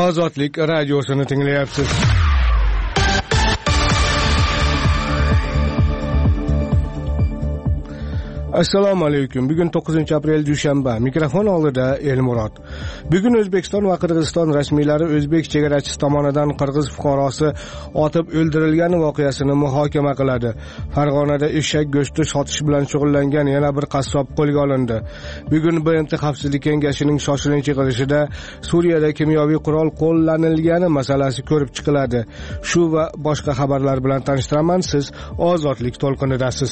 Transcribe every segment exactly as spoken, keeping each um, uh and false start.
Ozodlik radiosini tinglayapsiz. Assalomu alaykum. Bugun to'qqizinchi aprel dushanba. Mikrofon oldida Elmurod. Bugun O'zbekiston va Qirg'iziston rasmiylari o'zbek chegarachisi tomonidan qirg'iz fuqarosi otib o'ldirilgani voqeasini muhokama qiladi. Farg'onada eshak go'shti sotish bilan shug'ullangan yana bir qassob qo'lga olindi. Bugun B M T Xavfsizlik kengashining shoshilinch yig'ilishida Suriyada kimyoviy qurol qo'llanilgani masalasi ko'rib chiqiladi. Shu va boshqa xabarlar bilan tanishtiraman. Siz Ozodlik to'lqinidasiz.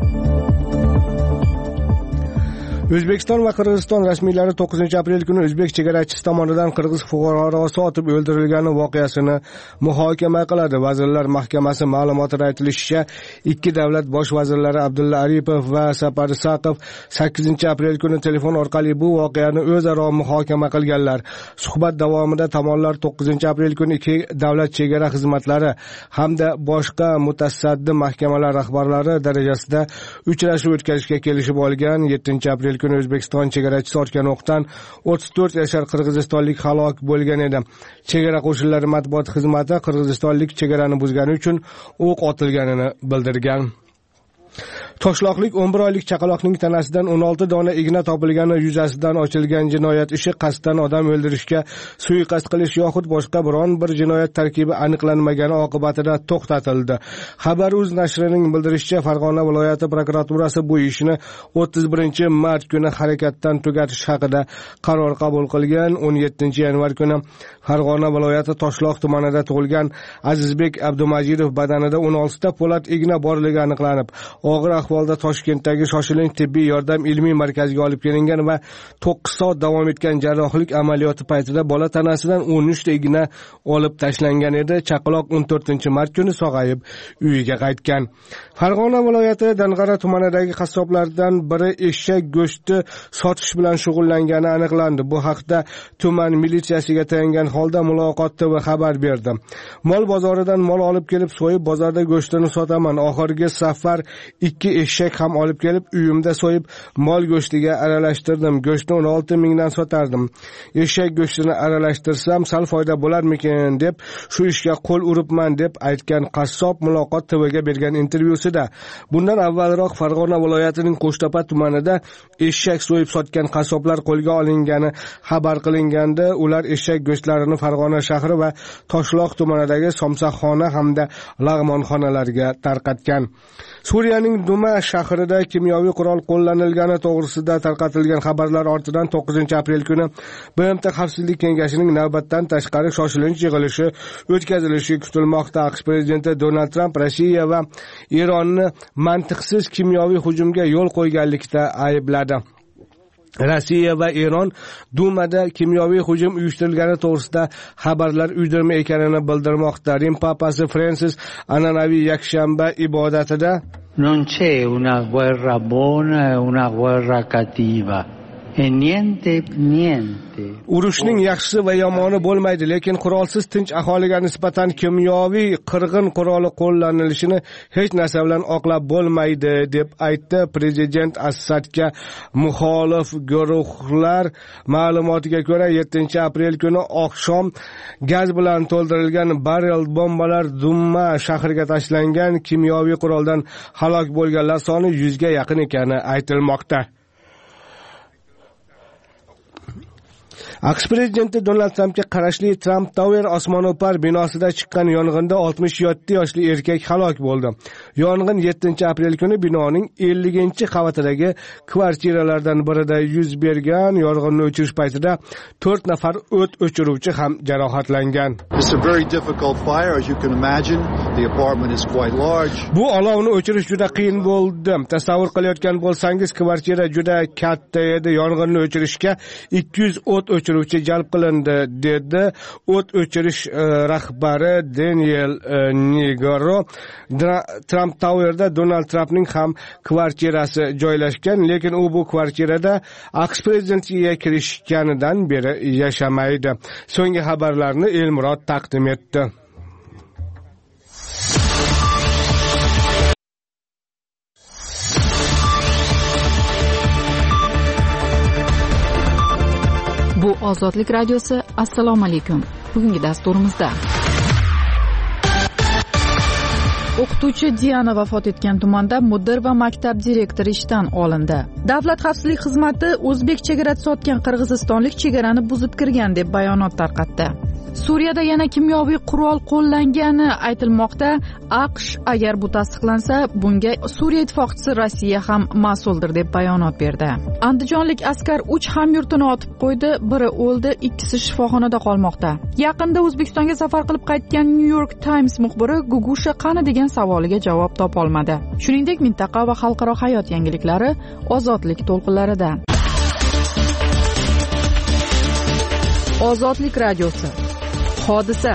O'zbekiston va Qirg'iziston rasmiylari to'qqizinchi aprel kuni o'zbek chegarachisi tomonidan qirg'iz fuqarosi otib o'ldirilgani voqeasini muhokama qiladi. Vazirlar Mahkamasi ma'lumotida aytilishicha, ikki davlat bosh vazirlari Abdulla Aripov va Sapar Saqov sakkizinchi aprel kuni telefon orqali bu voqeani o'zaro muhokama qilganlar. Suhbat davomida tomonlar to'qqizinchi aprel kuni ikki davlat chegara xizmatlari hamda boshqa mutasaddi mahkamalar rahbarlari darajasida uchrashuv o'tkazishga kelishib olgan. yettinchi aprel kuni O'zbekiston chegarachisi otgan o'qdan o'ttiz to'rt yashar qirg'izistonlik halok bo'lgan edi. Chegara qo'shinlari matbuot xizmati qirg'izistonlik chegarani buzgani uchun o'q otilganini bildirgan. Toshloqlik o'n bir oylik chaqaloqning tanasidan o'n olti dona igna topilgani yuzasidan ochilgan jinoyat ishi qasddan odam o'ldirishga, suiqasd qilish yoxud boshqa biron bir jinoyat tarkibi aniqlanmagani oqibatida to'xtatildi. Xabar.uz nashrining bildirishicha, Farg'ona viloyati prokuraturasi bu ishni o'ttiz birinchi mart kuni harakatdan tugatish haqida qaror qabul qilgan. o'n yettinchi yanvar kuni Farg'ona viloyati Toshloq tumanida tug'ilgan Azizbek Abdumajidov badanida o'n olti ta po'lat igna borligi aniqlanib, og'ir ahvolda Toshkentdagi shoshilinch tibbiy yordam ilmiy markaziga olib kelingan va to'qqiz soat davom etgan jarrohlik amaliyoti paytida bola tanasidan o'n uch ta igna olib tashlangan edi. Chaqaloq o'n to'rtinchi mart kuni sog'ayib uyiga qaytgan. Farg'ona viloyati Dang'ara tumanidagi qassoblardan biri eshak go'shti sotish bilan shug'ullangani aniqlandi. Bu haqda tuman militsiyasiga tayangan holda Muloqot va xabar berdi. Mol bozoridan mol olib kelib so'yib bozorda go'shtini sotaman. Oxirgi safar ikki eshak ham olib kelib uyimda so'yib mol go'shtiga aralashtirdim. Go'shtni o'n olti mingdan sotardim. Eshak go'shtini aralashtirsam sal foyda bo'larmikin deb shu ishga qo'l uribman deb aytgan qassob Muloqot T V'ga bergan intervyusida. Bundan avvalroq Farg'ona viloyatining Qo'shtepa tumanida eshak so'yib sotgan qassoblar qo'lga olingani xabar qilinganda, ular eshak go'shtlarini Farg'ona shahri va Toshloq tumanidagi somsaxona hamda lag'monxonalarga tarqatgan. Suriyaning Duma shahrida kimyoviy qurol qo'llanilgani to'g'risida tarqatilgan xabarlar ortidan to'qqizinchi aprel kuni B M T Xavfsizlik kengashining navbatdan tashqari shoshilinch yig'ilishi o'tkazilishi kutilmoqda. AQSh prezidenti Donald Tramp Rossiya va Eronni mantiqsiz kimyoviy hujumga yo'l qo'yganlikda aybladi. Rossiya va Eron Dumada kimyoviy hujum uyushtirilgani to'g'risida xabarlar uydirma ekanini bildirmoqda. Rim papasi Francis an'anaviy yakshanba ibodatida non c'è una guerra buona e una guerra cattiva. E niente niente. Urushning yaxshisi va yomoni bo'lmaydi, lekin qurolsiz tinch aholiga nisbatan kimyoviy qirg'in quroli qo'llanilishini hech narsa bilan oqlab bo'lmaydi deb aytdi prezident. Asadga muxolif guruhlar ma'lumotiga ko'ra, yettinchi aprel kuni oqshom gaz bilan to'ldirilgan barrel bombalar Dumma shahriga tashlangan. Kimyoviy quroldan halok bo'lganlar soni yuzga yaqin ekani aytilmoqda. AQSh prezidenti Donald Trampga qarashli Trump Tower osmono'par binosida chiqqan yong'inda oltmish yetti yoshli erkak halok bo'ldi. Yong'in yettinchi aprel kuni binoning elliginchi qavatidagi kvartiralardan birida yuz bergan. Yong'inni o'chirish paytida to'rt nafar o't o'chiruvchi ham jarohatlangan. Bu olovni o'chirish juda qiyin bo'ldi. Tasavvur qilayotgan bo'lsangiz, kvartira juda katta edi. Yong'inni o'chirishga ikki yuz o't o'chiruvchi jalb qilindi, dedi o't o'chirish rahbari Daniel Nigaro. Trump Towerda Donald Trampning ham kvartirasi joylashgan, lekin u bu kvartirada AQSh prezidentiga kirishganidan beri yashamaydi. So'nggi xabarlarni Elmurod taqdim etdi. Bu Ozodlik radiosi. Assalomu alaykum. bugungi dasturimizda. O'qituvchi Diana vafot etgan tumanda mudir va maktab direktori ishdan olindi. Davlat xavfsizlik xizmati o'zbek chegarasi sotgan qirg'izistonlik chegarani buzib kirgan deb bayonot tarqatdi. Suriyada yana kimyoviy qurol qo'llangani aytilmoqda. AQSh agar bu tasdiqlansa, bunga Suriya ittifoqchisi Rossiya ham mas'uldir deb bayonot berdi. Andijonlik askar uch hamyurtini otib qo'ydi, biri o'ldi, ikkisi shifoxonada qolmoqda. Yaqinda O'zbekistonga safar qilib qaytgan New York Times muxbiri Gugusha qani degan savoliga javob topa olmadi. Shuningdek, mintaqa va xalqaro hayot yangiliklari ozodlik to'lqinlarida. Ozodlik radiosi. Hodisa.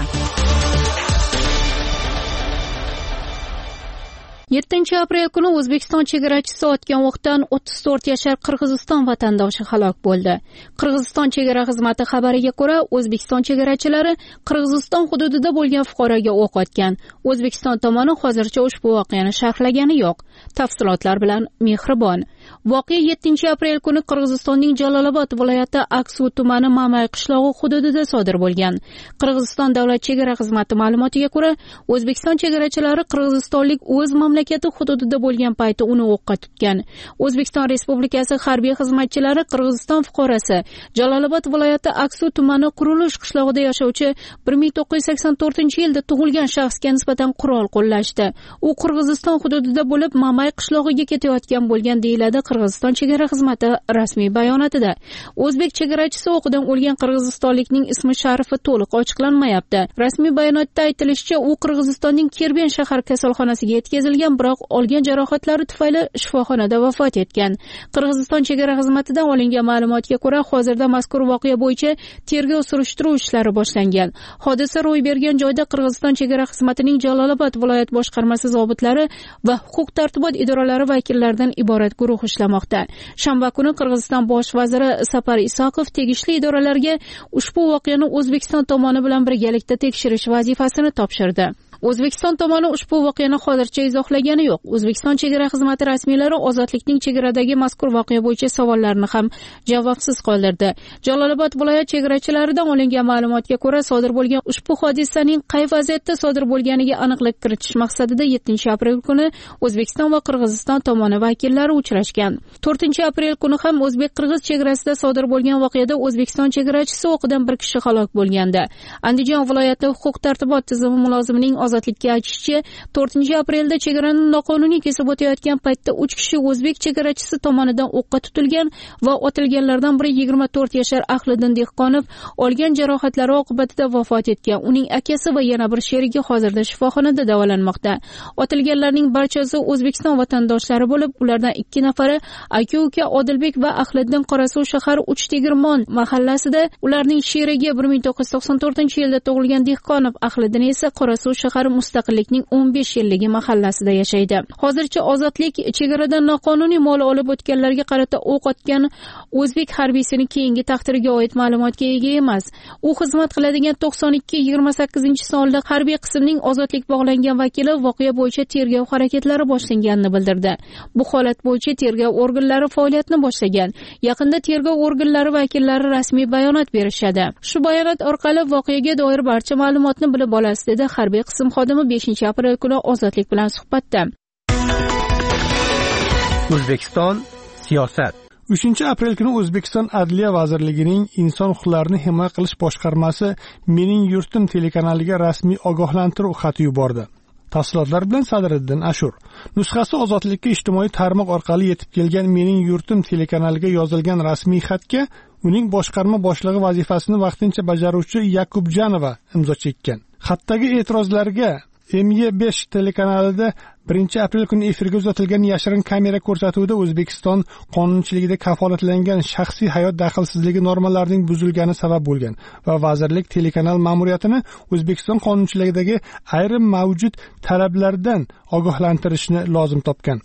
yettinchi aprel kuni O'zbekiston chegarachisi otgan o'qdan o'ttiz to'rt yashar Qirg'iziston vatandoshi halok bo'ldi. Qirg'iziston chegara xizmati xabariga ko'ra, O'zbekiston chegarachilari Qirg'iziston hududida bo'lgan fuqaroga o'q otgan. O'zbekiston tomoni hozircha ushbu voqeani sharhlagani yo'q. Tafsilotlar bilan Mehribon. Voqea yettinchi aprel kuni Qirg'izistonning Jalolobod viloyati Aksu tumani Mamay qishlog'i hududida sodir bo'lgan. Qirg'iziston davlat chegara xizmati ma'lumotiga ko'ra, O'zbekiston chegarachilari qirg'izistonlik o'z mamlakati hududida bo'lgan payti uni o'qqa tutgan. O'zbekiston Respublikasi harbiy xizmatchilari Qirg'iziston fuqarosi Jalolobod viloyati Aksu tumani Qurilish qishlog'ida yashovchi bir ming to'qqiz yuz sakson to'rtinchi yilda tug'ilgan shaxsga nisbatan qurol qo'llashdi. U Qirg'iziston hududida bo'lib Mamay qishlog'iga ketayotgan bo'lgan deyiladi Qirg'iziston chegara xizmati rasmiy bayonotida. O'zbek chegarachisi o'qidan o'lgan qirg'izistonlikning ismi sharifi to'liq ochiqlanmayapti. Rasmiy bayonotda aytilishicha, u Qirg'izistonning Kerben shahar kasalxonasiga yetkazilgan, biroq olgan jarohatlari tufayli shifoxonada vafot etgan. Qirg'iziston chegara xizmatidan olingan ma'lumotga ko'ra, hozirda mazkur voqea bo'yicha tergov surishtiruv ishlari boshlangan. Hodisa ro'y bergan joyda Qirg'iziston chegara xizmatining Jalolobod viloyat boshqarmasi zobitlari va huquq-tartibot idoralari vakillaridan iborat guruh ishlamoqda. Shanba kuni Qirg'iziston bosh vaziri Sapar Isakov tegishli idoralarga ushbu voqeani O'zbekiston tomoni bilan birgalikda tekshirish vazifasini topshirdi. O'zbekiston tomoni ushbu voqeani hozircha izohlagani yo'q. O'zbekiston chegara xizmati rasmiylari ozodlikning chegaradagi mazkur voqea bo'yicha savollarni ham javobsiz qoldirdi. Jalolobod viloyat chegarachilaridan olingan ma'lumotga ko'ra, sodir bo'lgan ushbu hodisaning qay vaziyatda sodir bo'lganiga aniqlik kiritish maqsadida yettinchi aprel kuni O'zbekiston va Qirg'iziston tomoni vakillari uchrashgan. to'rtinchi aprel kuni ham o'zbek-qirg'iz chegarasida sodir bo'lgan voqeada O'zbekiston chegarachisi o'qidan bir kishi halok bo'lgandi. Andijon viloyati huquq-tartibot tizimi mulozimining ozodlikka aytishicha, to'rtinchi aprelda chegarani noqonuniy kesib o'tayotgan paytda uch kishi o'zbek chegarachisi tomonidan o'qqa tutilgan va otilganlardan biri yigirma to'rt yashar Ahliddin Dehqonov olgan jarohatlari oqibatida vafot etgan. Uning akasi va yana bir sherigi hozirda shifoxonada davolanmoqda. Otilganlarning barchasi O'zbekiston vatandoshlari bo'lib, ulardan ikki nafari aka-uka Odilbek va Ahliddin Qorasuv shahar Uchtegirmon mahallasida, ularning sherigi bir ming to'qqiz yuz to'qson to'rtinchi yilda tug'ilgan Dehqonov, Ahliddin esa Qorasuv shahar Mustaqillikning o'n besh yilligi mahallasida yashaydi. Hozircha ozodlik chegaradan noqonuniy mol olib o'tganlarga qarata o'q otgan o'zbek harbiysining keyingi taqdiriga oid ma'lumotga ega emas. U xizmat qiladigan to'qson ikki yigirma sakkizinchi sonli harbiy qismning ozodlik bog'langan vakili voqea bo'yicha tergov harakatlari boshlanganini bildirdi. Bu holat bo'yicha tergov organlari faoliyatini boshlagan. Yaqinda tergov organlari vakillari rasmiy bayonot berishadi. Shu bayonot orqali voqeaga doir barcha ma'lumotni bilib olasiz, dedi harbiy qism xodimi beshinchi aprel kuni Ozodlik bilan suhbatda. O'zbekiston siyosat. uchinchi aprel kuni O'zbekiston Adliya vazirligining Inson huquqlarini himoya qilish boshqarmasi Mening yurtim telekanaliga rasmiy ogohlantiruv xati yubordi. Tafsilotlar bilan Sadriddin Ashur. Nusxasi Ozodlikka ijtimoiy tarmoq orqali yetib kelgan Mening yurtim telekanaliga yozilgan rasmiy xatga uning boshqarma boshlig'i vazifasini vaqtincha bajaruvchi Yakubjanova imzo chekkan. Xatdagi e'tirozlarga M Y besh telekanalida birinchi aprel kuni efirga uzatilgan yashirin kamera ko'rsatuvida O'zbekiston qonunchiligida kafolatlangan shaxsiy hayot daxlsizligi normalarining buzilgani sabab bo'lgan va vazirlik telekanal ma'muriyatini O'zbekiston qonunchiligidagi ayrim mavjud talablardan ogohlantirishni lozim topgan.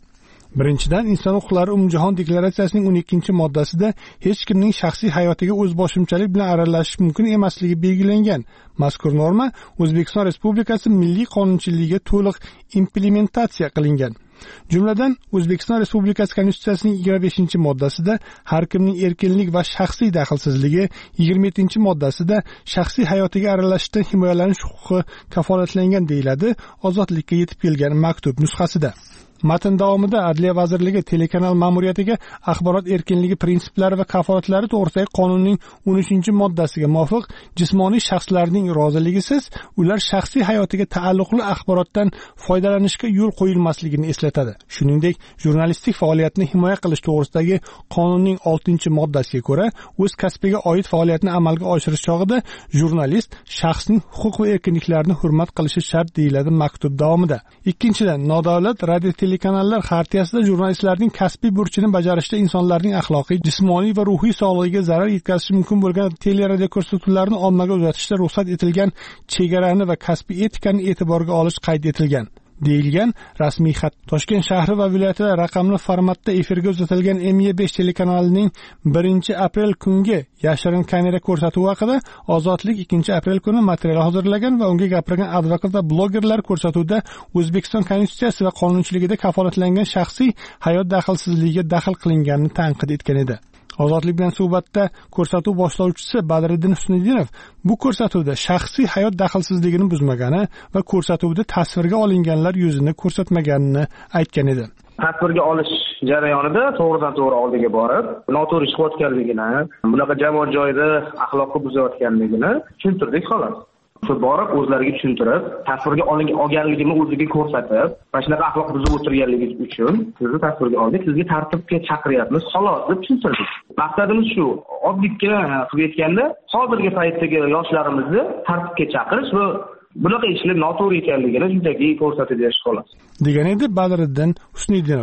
Birinchidan, inson huquqlari umumjahon deklaratsiyasining o'n ikkinchi moddasida hech kimning shaxsiy hayotiga o'zboshimchalik bilan aralashish mumkin emasligi belgilangan. Mazkur norma O'zbekiston Respublikasi milliy qonunchiligiga to'liq implementatsiya qilingan. Jumladan, O'zbekiston Respublikasi Konstitutsiyasining yigirma beshinchi moddasida har kimning erkinlik va shaxsiy daxlsizligi, yigirma yettinchi moddasida shaxsiy hayotiga aralashishdan himoyalanish huquqi kafolatlangan deyiladi ozodlikka yetib kelgan maktub nusxasida. Matn davomida Adliya vazirligi telekanal ma'muriyatiga axborot erkinligi prinsiplari va kafolatlari to'g'risidagi qonunning o'n uchinchi moddasiga muvofiq jismoniy shaxslarning roziligisiz ular shaxsiy hayotiga taalluqli axborotdan foydalanishga yo'l qo'yilmasligini eslatadi. Shuningdek, jurnalistik faoliyatni himoya qilish to'g'risidagi qonunning oltinchi moddasiga ko'ra, o'z kasbiga oid faoliyatni amalga oshirish chog'ida jurnalist shaxsning huquq va erkinliklarini hurmat qilishi shart deyiladi maktub davomida. Ikkinchidan, nodavlat radio telekanallar xartiyasida jurnalistlarning kasbiy burchini bajarishda insonlarning axloqiy, jismoniy va ruhiy sog'lig'iga zarar yetkazishi mumkin bo'lgan teleradio ko'rsatuvlarni ommaga uzatishda ruxsat etilgan chegarani va kasbiy etikani e'tiborga olish qayd etilgan. deyilgan rasmiy xat. Toshkent shahri va viloyatida raqamli formatda efirga uzatilgan M Y besh telekanalining birinchi aprel kungi yashirin kamera ko'rsatuvi haqida Ozodlik ikkinchi aprel kuni material hozirlagan va unga gapirgan advokat va blogerlar ko'rsatuvda O'zbekiston Konstitutsiyasi va qonunchiligida kafolatlangan shaxsiy hayot daxlsizligiga daxl qilinganini tanqid etgan edi. Ozodlik bilan suhbatda ko'rsatuv boshlovchisi Badriddin Husniddinov bu ko'rsatuvda shaxsiy hayot daxlsizligini buzmagani va ko'rsatuvda tasvirga olinganlar yuzini ko'rsatmaganini aytgan edi. Tasvirga olish jarayonida to'g'ridan to'g'ri oldiga borib, noto'g'ri ish qilayotganligini, bunaqa jamoat joyida axloqni buzayotganligini tushuntirdik xolos. Shu borib o'zlariga tushuntirib, tasvirga olganligini o'ziga ko'rsatib, va shunaqa axloq buzib o'tirganligingiz uchun sizni tasvirga oldik, sizga tartibga chaqiryapmiz, xolos deb tushuntirdik. Maqsadimiz shu, oddiykina qilib aytganda, hozirgi paytdagi yoshlarimizni tartibga chaqirish va bunaqa ishlar noto'g'ri ekanligini shunchaki ko'rsatib berish xolos. degan edi Badriddin Husniddinov.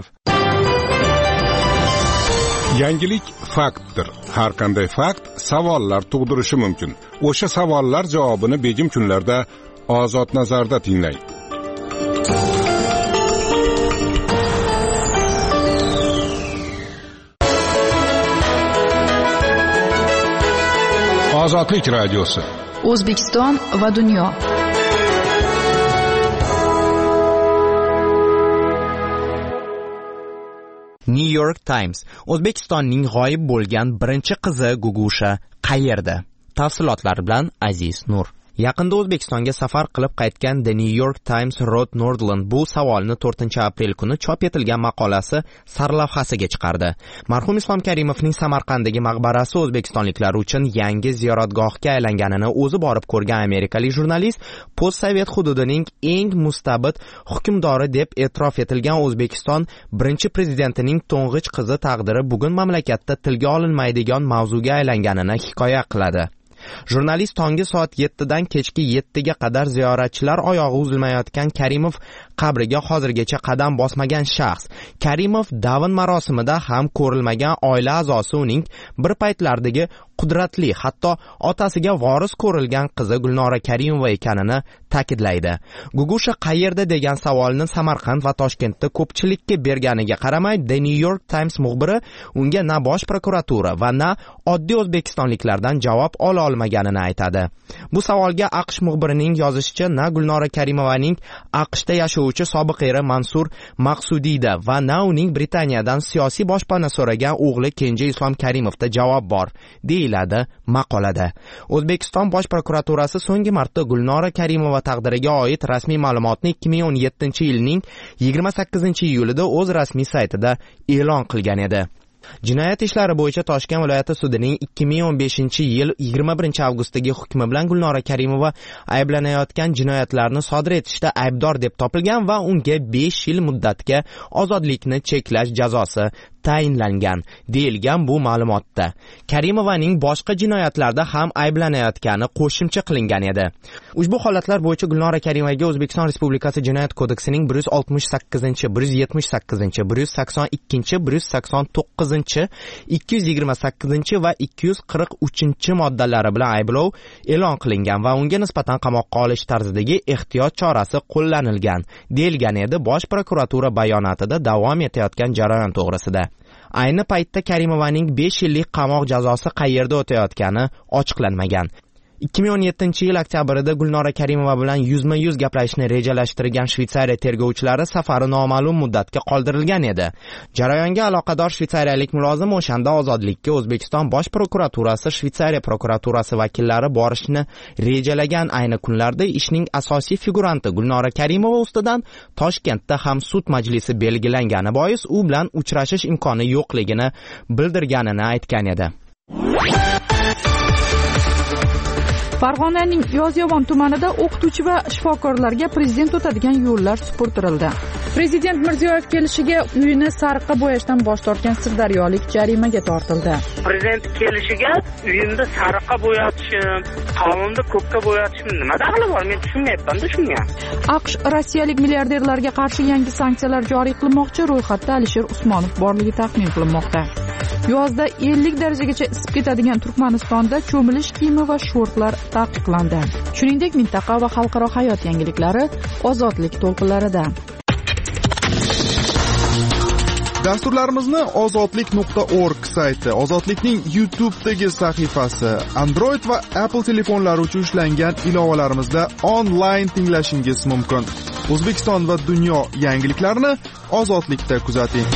Yangilik faktdir. Har qanday fakt savollar tug'dirishi mumkin. O'sha savollar javobini begim kunlarda Ozod nazarda tinglang. Ozodlik radiosi. O'zbekiston va dunyo. New York Times: O'zbekistonning g'oyib bo'lgan birinchi qizi Gugusha qayerda? Tafsilotlar bilan Aziz Nur. Yaqinda O'zbekistonga safar qilib qaytgan The New York Times Rod Nordland bu savolni to'rtinchi aprel kuni chop etilgan maqolasi sarlavhasiga chiqardi. Marhum Islom Karimovning Samarqanddagi maqbarasi o'zbekistonliklar uchun yangi ziyoratgohga aylanganini o'zi borib ko'rgan amerikalik jurnalist postsovet hududining eng mustabid hukmdori deb e'tirof etilgan O'zbekiston birinchi prezidentining to'ng'ich qizi taqdiri bugun mamlakatda tilga olinmaydigan mavzuga aylanganini hikoya qiladi. Jurnalist tongi soat yettidan kechki yettiga qadar ziyoratchilar oyog'i uzilmayotgan Karimov qabriga hozirgacha qadam bosmagan shaxs. Karimov dafn marosimida ham ko'rilmagan oila a'zosi uning bir paytlardagi qudratli, hatto otasiga voris ko'rilgan qizi Gulnora Karimova ekanini ta'kidlaydi. Gugusha qayerda degan savolni Samarqand va Toshkentda ko'pchilikka berganiga qaramay, The New York Times muxbiri unga na bosh prokuratura va na oddiy o'zbekistonliklardan javob ola olmaganini aytadi. Bu savolga AQSh muxbirining yozishicha, na Gulnora Karimovaning AQShda yashovchi sobiq eri Mansur Maqsudiyda va na uning Britaniyadan siyosiy boshpana so'ragan o'g'li Kenja Islom Karimovda javob bor, deyiladi maqolada. O'zbekiston Bosh prokuraturasi so'nggi marta Gulnora Karimova taqdiriga oid rasmiy ma'lumotni ikki ming o'n yettinchi yilning yigirma sakkizinchi iyulida o'z rasmiy saytida e'lon qilgan edi. Jinoyat ishlari bo'yicha Toshkent viloyati sudining ikki ming o'n beshinchi yil yigirma birinchi avgustdagi hukmi bilan Gulnora Karimova ayblanayotgan jinoyatlarni sodir etishda aybdor deb topilgan va unga besh yil muddatga ozodlikni cheklash jazosi tayinlangan deyilgan bu ma'lumotda. Karimovaning boshqa jinoyatlarda ham ayblanayotgani qo'shimcha qilingan edi. Ushbu holatlar bo'yicha Gulnora Karimovaga O'zbekiston Respublikasi Jinoyat kodeksining bir yuz oltmish sakkizinchi, bir yuz yetmish sakkizinchi, bir yuz sakson ikkinchi, bir yuz sakson to'qqizinchi, ikki yuz yigirma sakkizinchi va ikki yuz qirq uchinchi moddalari bilan ayblov e'lon qilingan va unga nisbatan qamoqqa olish tarzidagi ehtiyot chorasi qo'llanilgan deyilgan edi Bosh prokuratura bayonotida davom etayotgan jarayon to'g'risida. Ayni paytda Karimovaning besh yillik qamoq jazosi qayerda o'tayotgani ochiqlanmagan. ikki ming o'n yettinchi yil oktyabrida Gulnora Karimova bilan yuzma-yuz gaplashishni rejalashtirgan Shveysariya tergovchilari safari noma'lum muddatga qoldirilgan edi. Jarayonga aloqador shveysariyalik mulozim o'shanda ozodlikka O'zbekiston Bosh prokuraturasi, Shveysariya prokuraturasi vakillari borishni rejalagan ayni kunlarda ishning asosiy figuranti Gulnora Karimova ustidan Toshkentda ham sud majlisi belgilangani bois u bilan uchrashish imkoni yo'qligini bildirganini aytgan edi. Farg'onaning Yozyovon tumanida o'qituvchi va shifokorlarga prezident o'tadigan yo'llar supurtirildi. Prezident Mirziyoyev kelishiga uyini sariqqa bo'yashdan bosh tortgan sirdaryolik jarimaga tortildi. Prezident kelishiga uyimni sariqqa bo'yatishim, qonunni ko'kka bo'yatishim nima daxli bor? Men tushunmayapman-da shunga. AQSh rossiyalik milliarderlarga qarshi yangi sanksiyalar joriy qilmoqchi, ro'yxatda Alisher Usmonov borligi taxmin qilinmoqda. Yozda ellik darajagacha isib ketadigan Turkmanistonda cho'milish kiyimi va shortlar taqiqlandi. Shuningdek, mintaqa va xalqaro hayot yangiliklari ozodlik to'lqinlarida. Dasturlarimizni ozodlik nuqta org sayti, Ozodlikning YouTube'dagi sahifasi, Android va Apple telefonlari uchun ishlangan ilovalarimizda onlayn tinglashingiz mumkin. O'zbekiston va dunyo yangiliklarini Ozodlikda kuzating.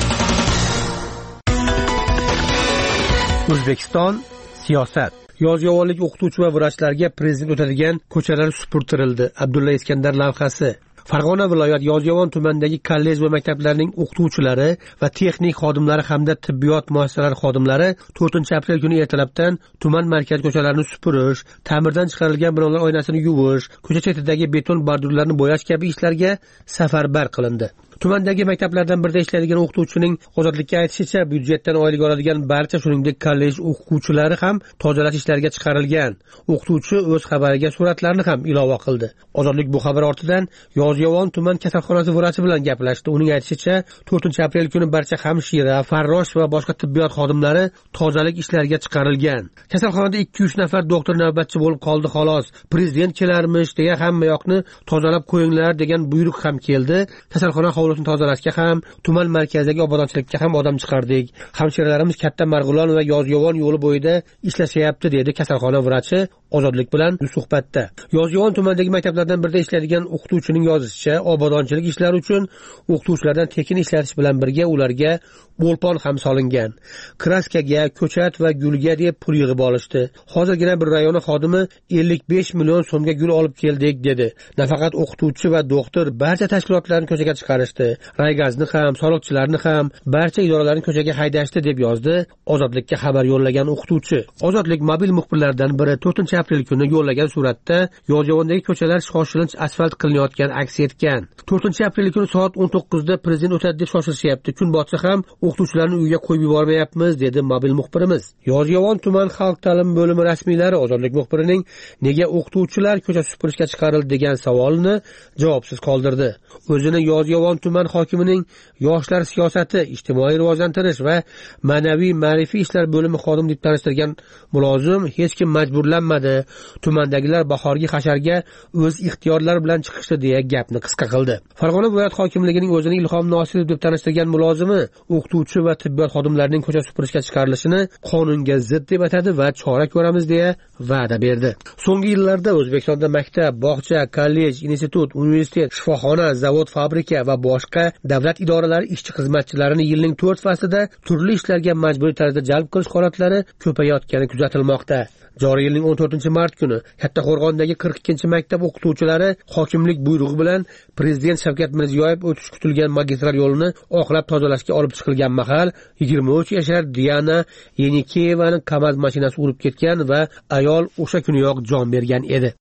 O'zbekiston siyosat. Yozyovonlik o'qituvchi va vrachlarga prezident o'tadigan ko'chalar supurtirildi. Abdulla Iskandar lavhasi. Farg'ona viloyat Yozyovon tumanidagi kollej va maktablarning o'qituvchilari va texnik xodimlari hamda tibbiyot muassasalari xodimlari to'rtinchi aprel kuni ertalabdan tuman markaz ko'chalarini supurish, ta'mirdan chiqarilgan binolar oynasini yuvish, ko'cha chetidagi beton bordurlarni bo'yash kabi ishlarga safarbar qilindi. Tumandagi maktablardan birida ishlaydigan o'qituvchining ozodlikka aytishicha, byudjetdan oylik oladigan barcha, shuningdek kollej o'quvchilari ham tozalash ishlariga chiqarilgan. O'qituvchi o'z xabariga suratlarni ham ilova qildi. Ozodlik bu xabar ortidan Yozyovon tuman kasalxonasi vrachi bilan gaplashdi. Uning aytishicha, to'rtinchi aprel kuni barcha hamshira, farrosh va boshqa tibbiyot xodimlari tozalik ishlariga chiqarilgan. Kasalxonada ikki uch nafar doktor navbatchi bo'lib qoldi xolos. Prezident kelarmish deya hamma yoqni tozalab qo'yinglar degan buyruq ham keldi. Kasalxona hovlisini tozalashga ham, tuman markazidagi obodonchilikka ham odam chiqardik. Hamshiralarimiz Katta Marg'ilon va Yozyovon yo'li bo'yida ishlashyapti dedi kasalxona vrachi Ozodlik bilan suhbatda. Yozyovon tumanidagi maktablardan birida ishlaydigan o'qituvchining yozishicha, obodonchilik ishlari uchun o'qituvchilardan tekin ishlatish bilan birga ularga bo'lpon ham solingan. Kraskaga, ko'chat va gulga deb pul yig'ib olishdi. Hozirgina bir rayona xodimi ellik besh million so'mga gul olib keldik dedi. Nafaqat o'qituvchi va doktor barcha tashkilotlarni ko'chaga chiqarishdi. Raygazni ham, soliqchilarni ham, barcha idoralarni ko'chaga haydashdi deb yozdi Ozodlikka xabar yo'llagan o'qituvchi. Ozodlik mobil muxbirlaridan biri to'rtinchi aprel kuni yo'llagan suratda Yozyovondagi ko'chalar shoshilinch asfalt qilinayotgan aks etgan. to'rtinchi aprel kuni soat o'n to'qqizda prezident o'tadi deb shoshilishyapti. Kun botsa ham o'qituvchilarni uyga qo'yib yubormayapmiz dedi mobil muxbirimiz. Yozyovon tuman xalq ta'limi bo'limi rasmiylari Ozodlik muxbirining nega o'qituvchilar ko'cha supurishga chiqarildi degan savolini javobsiz qoldirdi. O'zini Yozyovon tuman hokimining yoshlar siyosati, ijtimoiy rivojlantirish va ma'naviy ma'rifiy ishlar bo'limi xodimi deb tanishtirgan mulozim hech kim majburlanmadi. Tumandagilar bahorgi hasharga o'z ixtiyorlari bilan chiqishdi deya gapni qisqa qildi. Farg'ona viloyat hokimligining o'zini Ilhom Nosirov deb tanishtirgan mulozimi o'qituvchi va tibbiyot xodimlarining ko'cha supurishga chiqarilishini qonunga zid deb atadi va chora ko'ramiz deya va'da berdi. So'nggi yillarda O'zbekistonda maktab, bog'cha, kollej, institut, universitet, shifoxona, zavod, fabrika va boshqa davlat idoralari ishchi xizmatchilarini yilning to'rt faslida turli ishlarga majburiy tarzda jalb qilish holatlari ko'payayotgani kuzatilmoqda. Joriy yilning o'n to'rtinchi mart kuni Kattaqo'rg'ondagi qirq ikkinchi maktab o'qituvchilari hokimlik buyrug'i bilan prezident Shavkat Mirziyoyev o'tish kutilgan magistral yo'lini oqlab tozalashga olib chiqilgan mahal yigirma uch yashar Diana Yenikeyevani KAMAZ mashinasi urib ketgan va ayol o'sha kuniyoq jon bergan edi.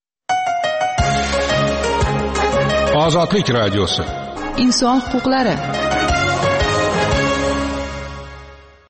Ozodlik radiosi. Inson huquqlari.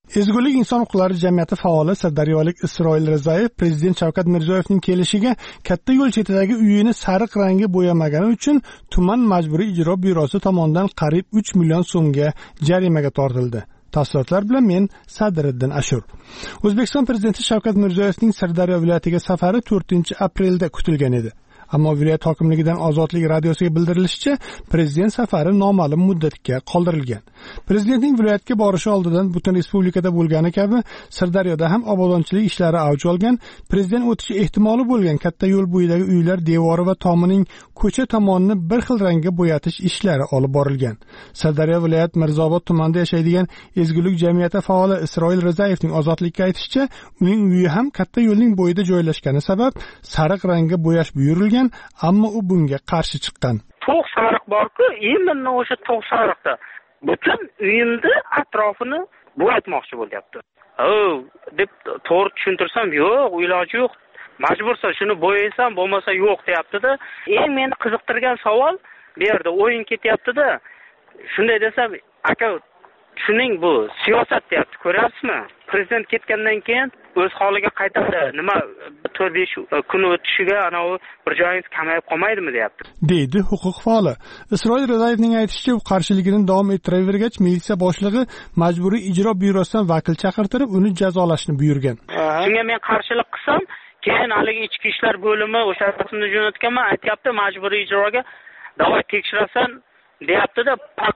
Ezgulik inson huquqlari jamiyati faoli sirdaryolik Isroil Rizayev prezident Shavkat Mirziyoyevning kelishiga katta yo'l chetidagi uyini sariq rangga bo'yamagani uchun tuman majburiy ijro byurosi tomonidan qariyb uch million so'mga jarimaga tortildi. Tafsilotlar bilan men Sadriddin Ashur. O'zbekiston prezidenti Shavkat Mirziyoyevning Sirdaryo viloyatiga safari to'rtinchi aprelda kutilgan edi. Ammo viloyat hokimligidan Ozodlik radiosiga bildirilishicha, prezident safari noma'lum muddatga qoldirilgan. Prezidentning viloyatga borishi oldidan butun respublikada bo'lgani kabi Sirdaryoda ham obodonchilik ishlari avj olgan, prezident o'tishi ehtimoli bo'lgan katta yo'l bo'yidagi uylar devori va tomining ko'cha tomonini bir xil rangga bo'yatish ishlari olib borilgan. Sirdaryo viloyat Mirzobod tumanida yashaydigan Ezgulik jamiyati faoli Isroil Rizayevning Ozodlikka aytishicha, uning uyi ham katta yo'lning bo'yida joylashgani sabab sariq rangga bo'yash buyurilgan. Ammo u bunga qarshi chiqqan. To'q sariq bor-ku, endi o'sha to'q sariqda butun uyimni atrofini bo'yatmoqchi bo'lyapti. "O, deb to'g'ri tushuntirsam, yo'q, iloji yo'q. Majbursa shuni bo'yaysam, bo'lmasa yo'q" deyapti-da. Eng meni qiziqtirgan savol bu yerda o'yin ketyapti-da. Shunday desam, aka, shuning bu siyosat deyapti, ko'ryapsizmi? Prezident ketgandan keyin o'z holiga qaytadi. Nima to'rt besh kun o'tishiga ana u bir joyingiz kamayib qolmaydimi deyapti. Deydi huquq faoli. Isroil Rizayevning aytishicha, u qarshiligini davom ettiravergach, militsiya boshlig'i majburiy ijro byurosidan vakil chaqirtirib, uni jazolashni buyurgan. Shunga men qarshilik qilsam, keyin haligi ichki ishlar bo'limi o'sha rasmni jo'natganman, aytayapti majburiy ijroga davlat tekshirasan deyapti-da,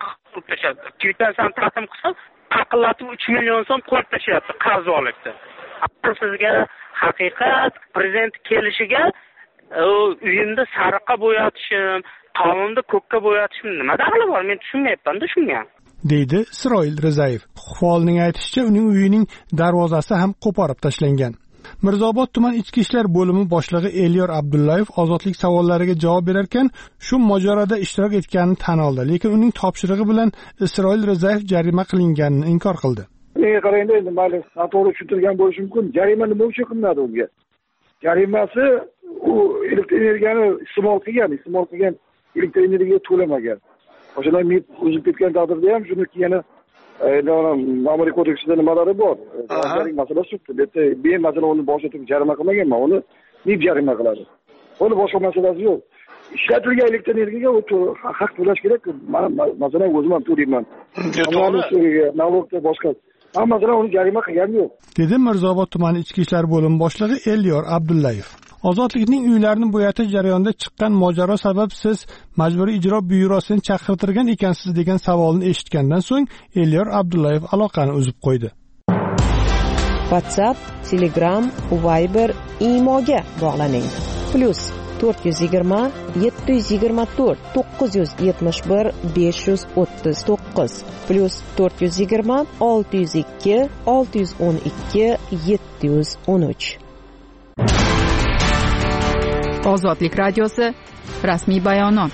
Twitterdan taqdim qilsam, taqillatib uch million so'm qo'yib tashlayapti, qarz olibdi. Sizga haqiqat prezident kelishiga uyimni sariqqa bo'yatishim, tomimni ko'kka bo'yatishim nima daxli bor? Men tushunmayapman-da shunga. Deydi Isroil Rizayev. Faolning aytishicha, uning uyining darvozasi ham qo'porib tashlangan. Mirzobod tuman ichki ishlar bo'limi boshlig'i Elyor Abdullayev ozodlik savollariga javob berarkan, shu mojaroda ishtirok etganini tan oldi, lekin uning topshirig'i bilan Isroil Rizayev jarima qilinganini inkor qildi. Menga qarangda, endi mayli noto'g'ri tushuntirgan bo'lishi mumkin. Jarima nima uchun qilinadi unga? Jarimasi u elektr energiyani iste'mol qilgan, iste'mol qilgan elektr energiya to'lamagan. O'shadan men o'zib ketgan taqdirda ham shuni yana ma'muriy kodeksida nimalari bor. Jarima masalasi yo'q. Bitta men masalan uni boshlatib jarima qilmaganman, uni nib jarima qiladi. Uni boshqa masalasi yo'q. Ishlatilgan elektr energiyaga u haq to'lash kerak. Men masalan o'zim ham to'layman. Nalogda boshqa. Ammo masalan uni jarima qilgani yo'q. Dedi Mirzobod tumani ichki ishlar bo'limi boshlig'i Elyor Abdullayev. Ozodlikning uylarini bo'yatish jarayonida chiqqan mojaro sabab siz majburiy ijro byurosini chaqirtirgan ekansiz degan savolni eshitgandan so'ng Elyor Abdullayev aloqani uzib qo'ydi. WhatsApp, Telegram, Viber, Imoga bog'laning. Plus to'rt yuz yigirma yetti yuz yigirma to'rt to'qqiz yuz yetmish bir besh yuz o'ttiz to'qqiz plus to'rt yuz yigirma olti yuz ikki olti yuz o'n ikki yetti yuz o'n uch. Ozodlik radiosi rasmiy bayonot.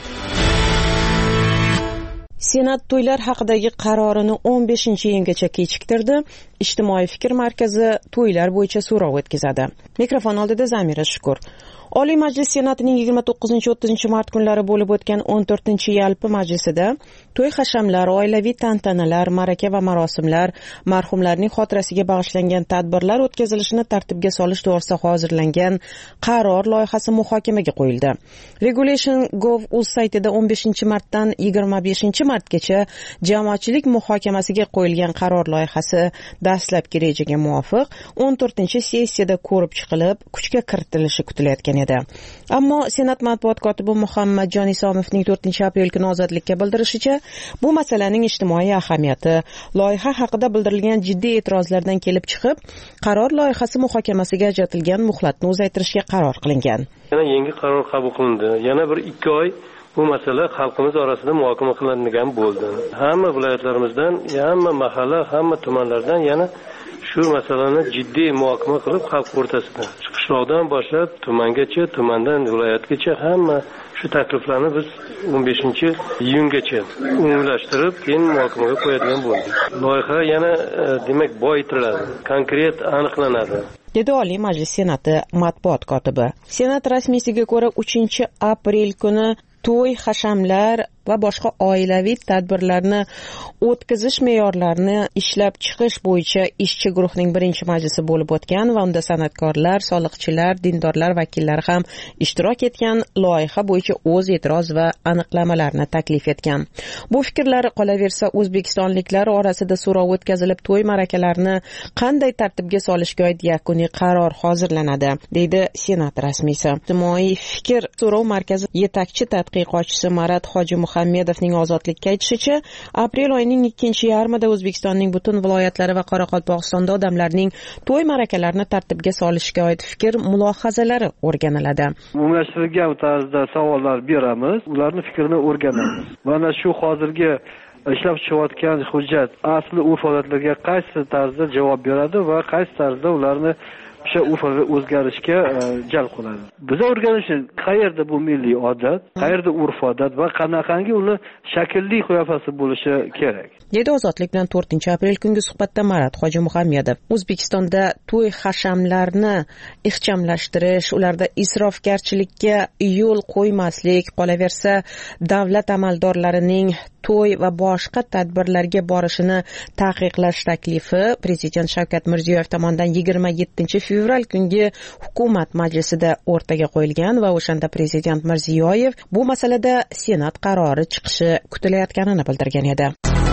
Senat to'ylar haqidagi qarorini o'n beshinchi iyungacha kechiktirdi. Ijtimoiy fikr markazi to'ylar bo'yicha so'rov o'tkazadi. Mikrofon oldida Zamira Shukur. Oliy Majlis Senatining yigirma to'qqizinchi o'ttizinchi mart kunlari bo'lib o'tgan o'n to'rtinchi yalpi majlisida to'y hashamlar, oilaviy tantanalar, ma'raka va marosimlar, marhumlarning xotirasiga bag'ishlangan tadbirlar o'tkazilishini tartibga solish to'g'risida hozirlangan qaror loyihasi muhokamaga qo'yildi. Regulation dot gov dot uz saytida o'n beshinchi martdan yigirma beshinchi martgacha jamoatchilik muhokamasiga qo'yilgan qaror loyihasi dastlabki rejaga muvofiq o'n to'rtinchi sessiyada ko'rib chiqilib, kuchga kiritilishi kutilayotgan edi. Ammo Senat matbuot kotibi Muhammadjon Isomovning to'rtinchi aprel kuni Ozodlikka bildirishicha, bu masalaning ijtimoiy ahamiyati loyiha haqida bildirilgan jiddiy e'tirozlardan kelib chiqib, qaror loyihasi muhokamasiga ajratilgan muhlatni uzaytirishga qaror qilingan. Yana yangi qaror qabul qilindi. Yana bir ikki oy bu masala xalqimiz orasida muhokama qilinadigan bo'ldi. Hamma viloyatlarimizdan, hamma mahalla, hamma tumanlardan yana shu masalani jiddiy muhokama qilib xalq o'rtasida qishloqdan boshlab tumangacha, tumandan viloyatgacha hamma shu takliflarni biz o'n beshinchi iyungacha umumlashtirib, keyin muhokamaga qo'yadigan bo'ldik. Loyiha yana demak boyitiladi, konkret aniqlanadi. Dedi Oliy Majlis Senati matbuot kotibi. Senat rasmiysiga ko'ra uchinchi aprel kuni to'y hashamlar, va boshqa oilaviy tadbirlarni o'tkazish me'yorlarini ishlab chiqish bo'yicha ishchi guruhning birinchi majlisi bo'lib o'tgan va unda san'atkorlar, soliqchilar, dindorlar vakillari ham ishtirok etgan, loyiha bo'yicha o'z e'tiroz va aniqlamalarni taklif etgan. Bu fikrlar qolaversa o'zbekistonliklar orasida so'rov o'tkazilib, to'y ma'rakalarni qanday tartibga solishga oid yakuniy qaror hozirlanadi, deydi Senat rasmiysi. Ijtimoiy fikr so'rov markazi yetakchi tadqiqotchisi Marat Hoji Muhammedovning Ozodlikka aytishicha, aprel oyining ikkinchi yarmida O'zbekistonning butun viloyatlari va Qoraqalpog'istonda odamlarning to'y ma'rakalarini tartibga solishga oid fikr mulohazalari o'rganiladi. Umumlashtirilgan tarzda savollar beramiz, ularning fikrini o'rganamiz. Mana shu hozirgi ishlab chiqayotgan hujjat asli urf-odatlarga qaysi tarzda javob beradi va qaysi tarzda ularni o'sha urfga o'zgarishga jalb qiladi. Biz o'rganishimiz qayerda bu milliy odat, qayerda urf-odat va qanaqangi uni shaklli qiyofasi bo'lishi kerak. Dedi Ozodlik bilan to'rtinchi aprel kungi suhbatda Marat Hoji Muhammedov. O'zbekistonda to'y hashamlarni ixchamlashtirish, ularda isrofgarchilikka yo'l qo'ymaslik, qolaversa davlat amaldorlarining to'y va boshqa tadbirlarga borishini taqiqlash taklifi Prezident Shavkat Mirziyoyev tomonidan yigirma yettinchi fevral kungi hukumat majlisida o'rtaga qo'yilgan va o'shanda Prezident Mirziyoyev bu masalada Senat qarori chiqishi kutilayotganini bildirgan edi.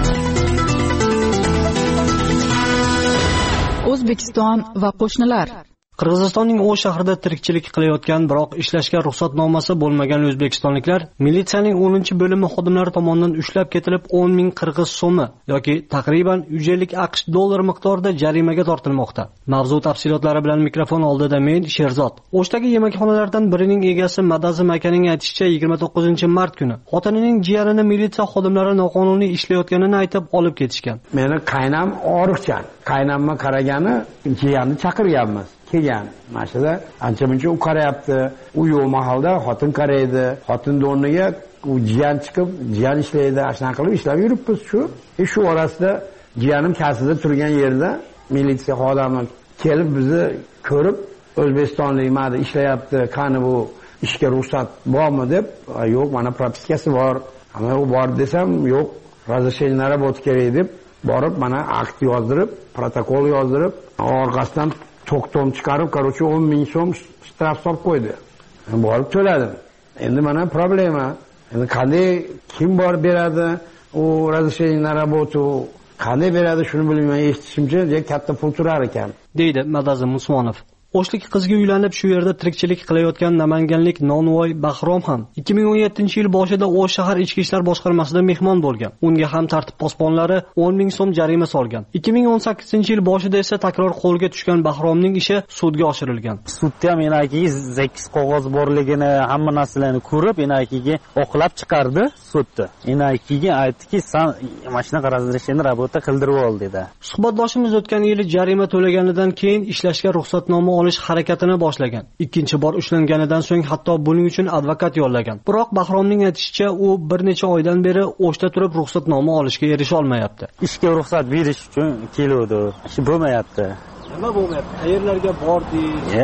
O'zbekiston va qo'shnilar. Qirg'izistonning O'sh shahrida tirikchilik qilayotgan, biroq ishlashga ruxsatnomasi bo'lmagan o'zbekistonliklar militsiyaning o'ninchi bo'limi xodimlari tomonidan ushlab ketilib o'n ming qirg'iz so'mi yoki taqriban yuz ellik aqsh dollar miqdorida jarimaga tortilmoqda. Mavzu tafsilotlari bilan mikrofon oldida men Sherzod. O'shdagi yemakxonalardan birining egasi Madazim akaning aytishicha, yigirma to'qqizinchi mart kuni xotinining jiyanini militsiya xodimlari noqonuniy ishlayotganini aytib olib ketishgan. Meni qaynam oriqchan. Qaynamga qaragani jiyanni chaqirganmiz. Kelgan mashada ancha muncha u qarayapti, u yo'q mahalda xotin qaraydi, xotin o'rniga u jiyan chiqib jiyan ishlaydi, ashuna qilib ishlab yuribmiz. Shu e shu orasida jiyanim kasida turgan yerda militsiya xodimi kelib bizni ko'rib, O'zbekistonlik ma'da ishlayapti, qani bu ishga ruxsat bormi deb, yo'q, mana propiskasi bor. Ama u bor desam, yo'q, razрешение на работу kerak deb borib, mana akt yozdirib, protokol yozdirib, orqasidan to'xtom chiqarib, короче, o'n ming so'm shtraf solib qo'ydi. Men borib to'ladim. Endi mana problema. Endi qanday kim borib beradi u razрешение на работу, qanday beradi shuni bilmayman, eshitishimcha, katta pul turar ekan, deydi Madazim Usmonov. O'shlik qizga uylanib shu yerda tirikchilik qilayotgan namanganlik Nonvoy Bahrom ham ikki ming o'n yettinchi yil boshida O'sh shahar ichki ishlar boshqarmasida mehmon bo'lgan. Unga ham tartib posbonlari o'n ming so'm jarima solgan. ikki ming o'n sakkizinchi yil boshida esa takror qo'lga tushgan Bahromning ishi sudga oshirilgan. Sudda ham enakiga sakkiz qog'oz borligini, hamma narsalarni ko'rib, enakiga oqlab chiqardi sudda. Enakiga aytdiki, "Sen mana shunaqa razрешение работа qildirib ol" dedi. Suhbatdoshimiz o'tgan yili jarima to'laganidan keyin ishlashga ruxsatnoma olish harakatini boshlagan. Ikkinchi bor ushlanganidan so'ng hatto buning uchun advokat yollagan. Biroq Bahromning aytishicha, u bir necha oydan beri O'shda turib ruxsatnoma olishga erisha olmayapti. Ishga ruxsat berish uchun keluvdi. Ish bo'lmayapti. Nima bo'lmayapti? Qayerlarga bordi?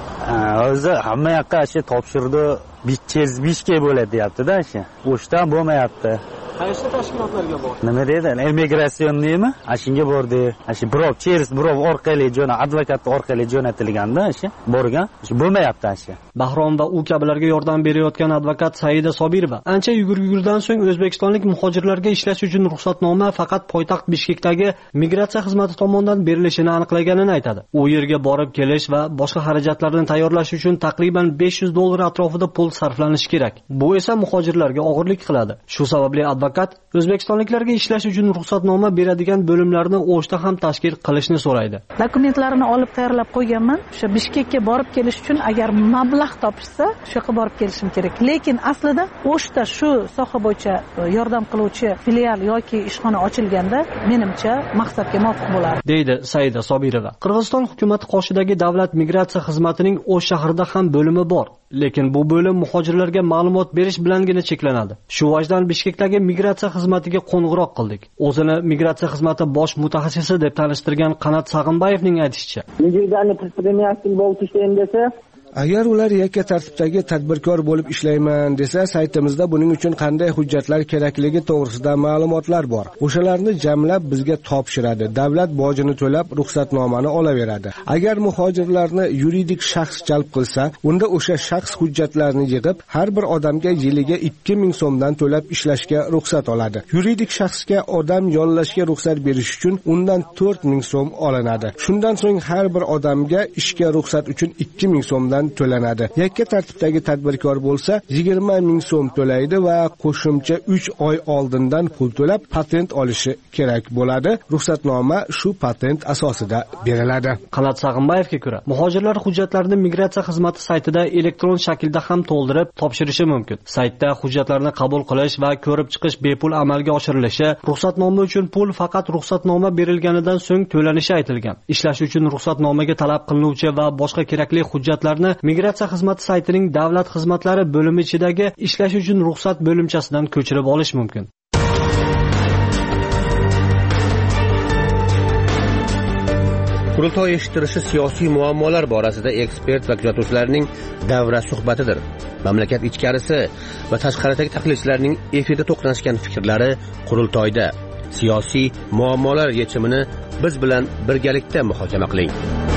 O'zi hamma yoqqa shu topshirdi, besh ga bo'ladi deyapti-da, shu. O'shda bo'lmayapti. Qaysi tashkilotlarga bordi? Nima deydi? Immigratsiyonnimi? Ashunga bordi. Ashi birov cheris, birov orqali jo'na, advokat orqali jo'natilganda, ashi borgan. Shu bo'lmayapti ashi. Bahrom va u kabilarga yordam berayotgan advokat Saida Sobirova ancha yugur-yugurdan so'ng o'zbekistonlik muhojirlarga ishlash uchun ruxsatnoma faqat poytaxt Bishkekdagi migratsiya xizmati tomonidan berilishini aniqlaganini aytadi. U yerga borib kelish va boshqa xarajatlarni tayyorlash uchun taqriban besh yuz dollar atrofida pul sarflanishi kerak. Bu esa muhojirlarga og'irlik qiladi. Shu sababli advokat o'zbekistonliklarga ishlash uchun ruxsatnoma beradigan bo'limlarni O'shda ham tashkil qilishni so'raydi. Dokumentlarini olib tayyorlab qo'yganman. O'sha Bishkekka borib kelish uchun agar mablag' topishsa, shu yoqqa borib kelishim kerak. Lekin aslida O'shda shu soha bo'yicha yordam qiluvchi filial yoki ishxona ochilganda, menimcha maqsadga muvofiq bo'ladi, deydi Saida Sobirova. Qirg'iziston hukumati qoshidagi davlat migratsiya xizmatining O'sh shahrida ham bo'limi bor, lekin bu bo'lim muhojirlarga ma'lumot berish bilangina cheklanadi. Shu vajdan Bishkekdagi migratsiya xizmatiga qo'ng'iroq qildik. O'zini migratsiya xizmati bosh mutaxassisi deb tanishtirgan Qanat Sag'inbayevning aytishicha, Nigerlarni предприниматель bo'lib ishlayman desa, Agar ular yakka tartibdagi tadbirkor bo'lib ishlayman desa, saytimizda buning uchun qanday hujjatlar kerakligi to'g'risida ma'lumotlar bor. O'shalarni jamlab bizga topshiradi. Davlat bojini to'lab, ruxsatnomani olaveradi. Agar muhojirlarni yuridik shaxs jalb qilsa, unda o'sha shaxs hujjatlarni yig'ib, har bir odamga yiliga ikki ming so'mdan to'lab ishlashga ruxsat oladi. Yuridik shaxsga odam yollashga ruxsat berish uchun undan to'rt ming so'm olinadi. Shundan so'ng har bir odamga ishga ruxsat uchun ikki ming so'mdan to'lanadi. Yakka tartibdagi tadbirkor bo'lsa, yigirma ming so'm to'laydi va qo'shimcha uch oy oldindan pul to'lab patent olishi kerak bo'ladi. Ruxsatnoma shu patent asosida beriladi. Qanot Sag'imbayevga ko'ra, muhojirlar hujjatlarini migratsiya xizmati saytida elektron shaklda ham to'ldirib topshirishi mumkin. Saytda hujjatlarni qabul qilish va ko'rib chiqish bepul amalga oshirilishi, ruxsatnoma uchun pul faqat ruxsatnoma berilganidan so'ng to'lanishi aytilgan. Ishlash uchun ruxsatnomaga talab qilinuvchi va boshqa kerakli hujjatlarni migratsiya xizmati saytining davlat xizmatlari bo'limi ichidagi ishlash uchun ruxsat bo'limchasidan ko'chirib olish mumkin. Qurultoy eshittirishi siyosiy muammolar borasida ekspert va kuzatuvchilarning davra suhbatidir. Mamlakat ichkarisi va tashqaridagi tahlilchilarning efirda to'qnashgan fikrlari qurultoyda. Siyosiy muammolar yechimini biz bilan birgalikda muhokama qiling.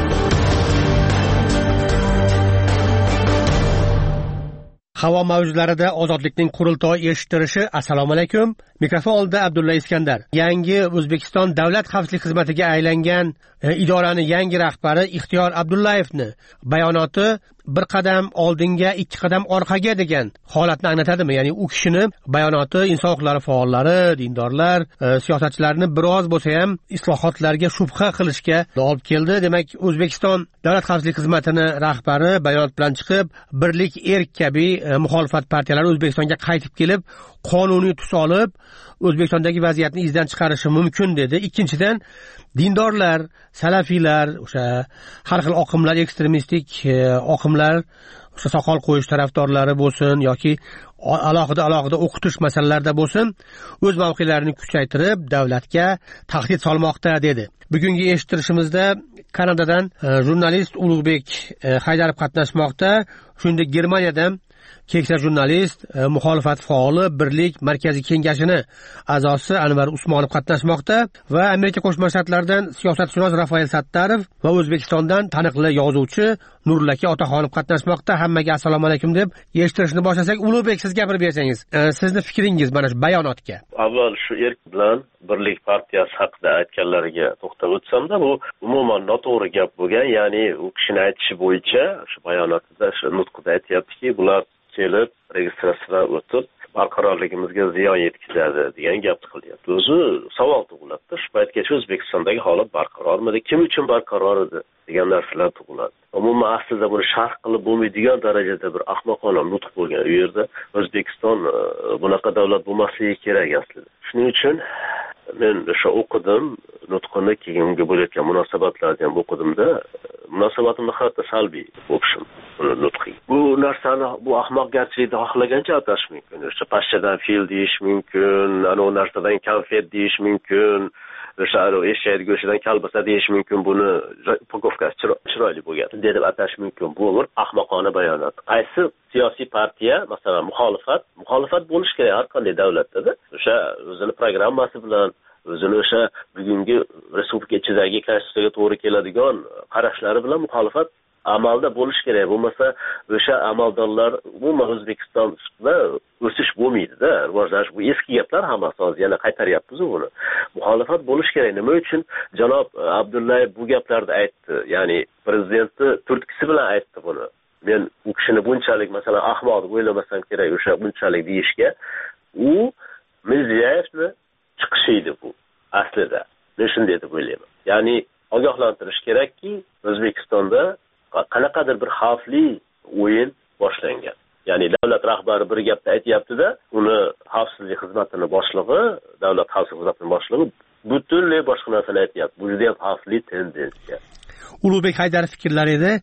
Havo mavjlarida ozodlikning qurultoy eshittirishi. Assalomu alaykum. Mikrofon oldida Abdulla Iskandar. Yangi O'zbekiston davlat xavfsizlik xizmatiga aylangan e, idorani yangi rahbari Ixtiyor Abdullayevni bayonoti bir qadam oldinga, ikki qadam orqaga degan holatni anglatadimi? Ya'ni u kishini bayonoti inson huquqlari faollari, dindorlar, e, siyosatchilarni biroz bo'lsa ham islohotlarga shubha qilishga olib keldi. Demak, O'zbekiston davlat xavfsizlik xizmatini rahbari bayonot bilan chiqib, Birlik erk kabi e, muxolifat partiyalari O'zbekistonga qaytib kelib, qonuniy tus olib, O'zbekistondagi vaziyatni izdan chiqarishi mumkin dedi. Ikkinchidan, dindorlar, salafiylar, o'sha har xil oqimlar, ekstremistik e, oqimlar, o'sha soqol qo'yish tarafdorlari bo'lsin yoki alohida alohida o'qitish masalalarida bo'lsin, o'z mavqelarini kuchaytirib, davlatga tahdid solmoqda dedi. Bugungi eshittirishimizda Kanadadan e, jurnalist Ulug'bek e, Haydarov qatnashmoqda. Shuningdek, Germaniyadan keksa jurnalist, e, muxolifat faoli, Birlik markaziy kengashining a'zosi Anvar Usmonov qatnashmoqda va Amerika Qo'shma Shtatlaridan siyosatshunos Rafael Sattarov va O'zbekistondan taniqli yozuvchi Nurlaka Otaxonov qatnashmoqda. Hammaga assalomu alaykum deb eshittirishni boshlasak, Ulug'bek, siz gapirib bersangiz, e, sizni fikringiz mana shu bayonotga. Avval shu erk bilan Birlik partiyasi haqida aytganlariga to'xtab o'tsam-da, bu umuman noto'g'ri gap bo'lgan. Ya'ni u kishining aytishi bo'yicha shu bayonotida, shu nutqida aytayaptiki, bular kelib registratsiyadan o'tib barqarorligimizga ziyon yetkazadi degan gapni qilyapti. O'zi savol tug'iladi. Shu paytgacha O'zbekistondagi holat barqarormidi? Kim uchun barqaror edi degan narsalar tug'iladi. Umuman aslida buni sharh qilib bo'lmaydigan darajada bir ahmoqona nutq bo'lgan. U yerda O'zbekiston bunaqa davlat bo'lmasligi kerak aslida. Shuning uchun men o'sha o'qidim, nutqini, keyin unga bo'layotgan munosabatlarni ham o'qidimda, munosabatimni hatto salbiy o'qishim buni nutqiga. Bu narsani, bu ahmoqgarchilikni xohlagancha atash mumkin. O'sha pashshadan fil deyish mumkin, ana u narsadan konfet deyish mumkin, o'sha eshak go'shtidan kalbasa deyish mumkin. Buni upakovkasi chiroyli bo'lgan deb atash mumkin. Bu bir ahmoqona bayonot. Qaysi siyosiy partiya, masalan, muxolifat, muxolifat bo'lish kerak har qanday davlatda. O'sha o'zini programmasi bilan, o'zini o'sha bugungi respublika ichidagi konstitutsiyaga to'g'ri keladigan qarashlari bilan muxolifat amalda bo'lish kerak. Bo'lmasa o'sha amaldorlar umuman O'zbekistonda o'sish bo'lmaydi-da, rivojlanish. Bu eski gaplar hammasi, hozir yana qaytaryapmiz buni. Muxolifat bo'lish kerak. Nima uchun janob Abdullayev bu gaplarni aytdi? Ya'ni prezidentni turtkisi bilan aytdi buni. Men u kishini bunchalik, masalan, ahmoq deb o'ylamasam kerak o'sha bunchalik deyishga. U Mirziyoyevni chiqishi edi bu aslida. Men shunday deb o'ylayman. Ya'ni ogohlantirish kerakki, O'zbekistonda qanaqadir bir xavfli o'yin boshlangan. Ya'ni davlat rahbari bir gapni aytayapti-da, uni xavfsizlik xizmatining boshlig'i, davlat xavfsizlik xizmatining boshlig'i butunlay boshqa narsani aytayapti. Bu juda ham xavfli tendensiya. Ulug'bek Haydarov fikrlari edi.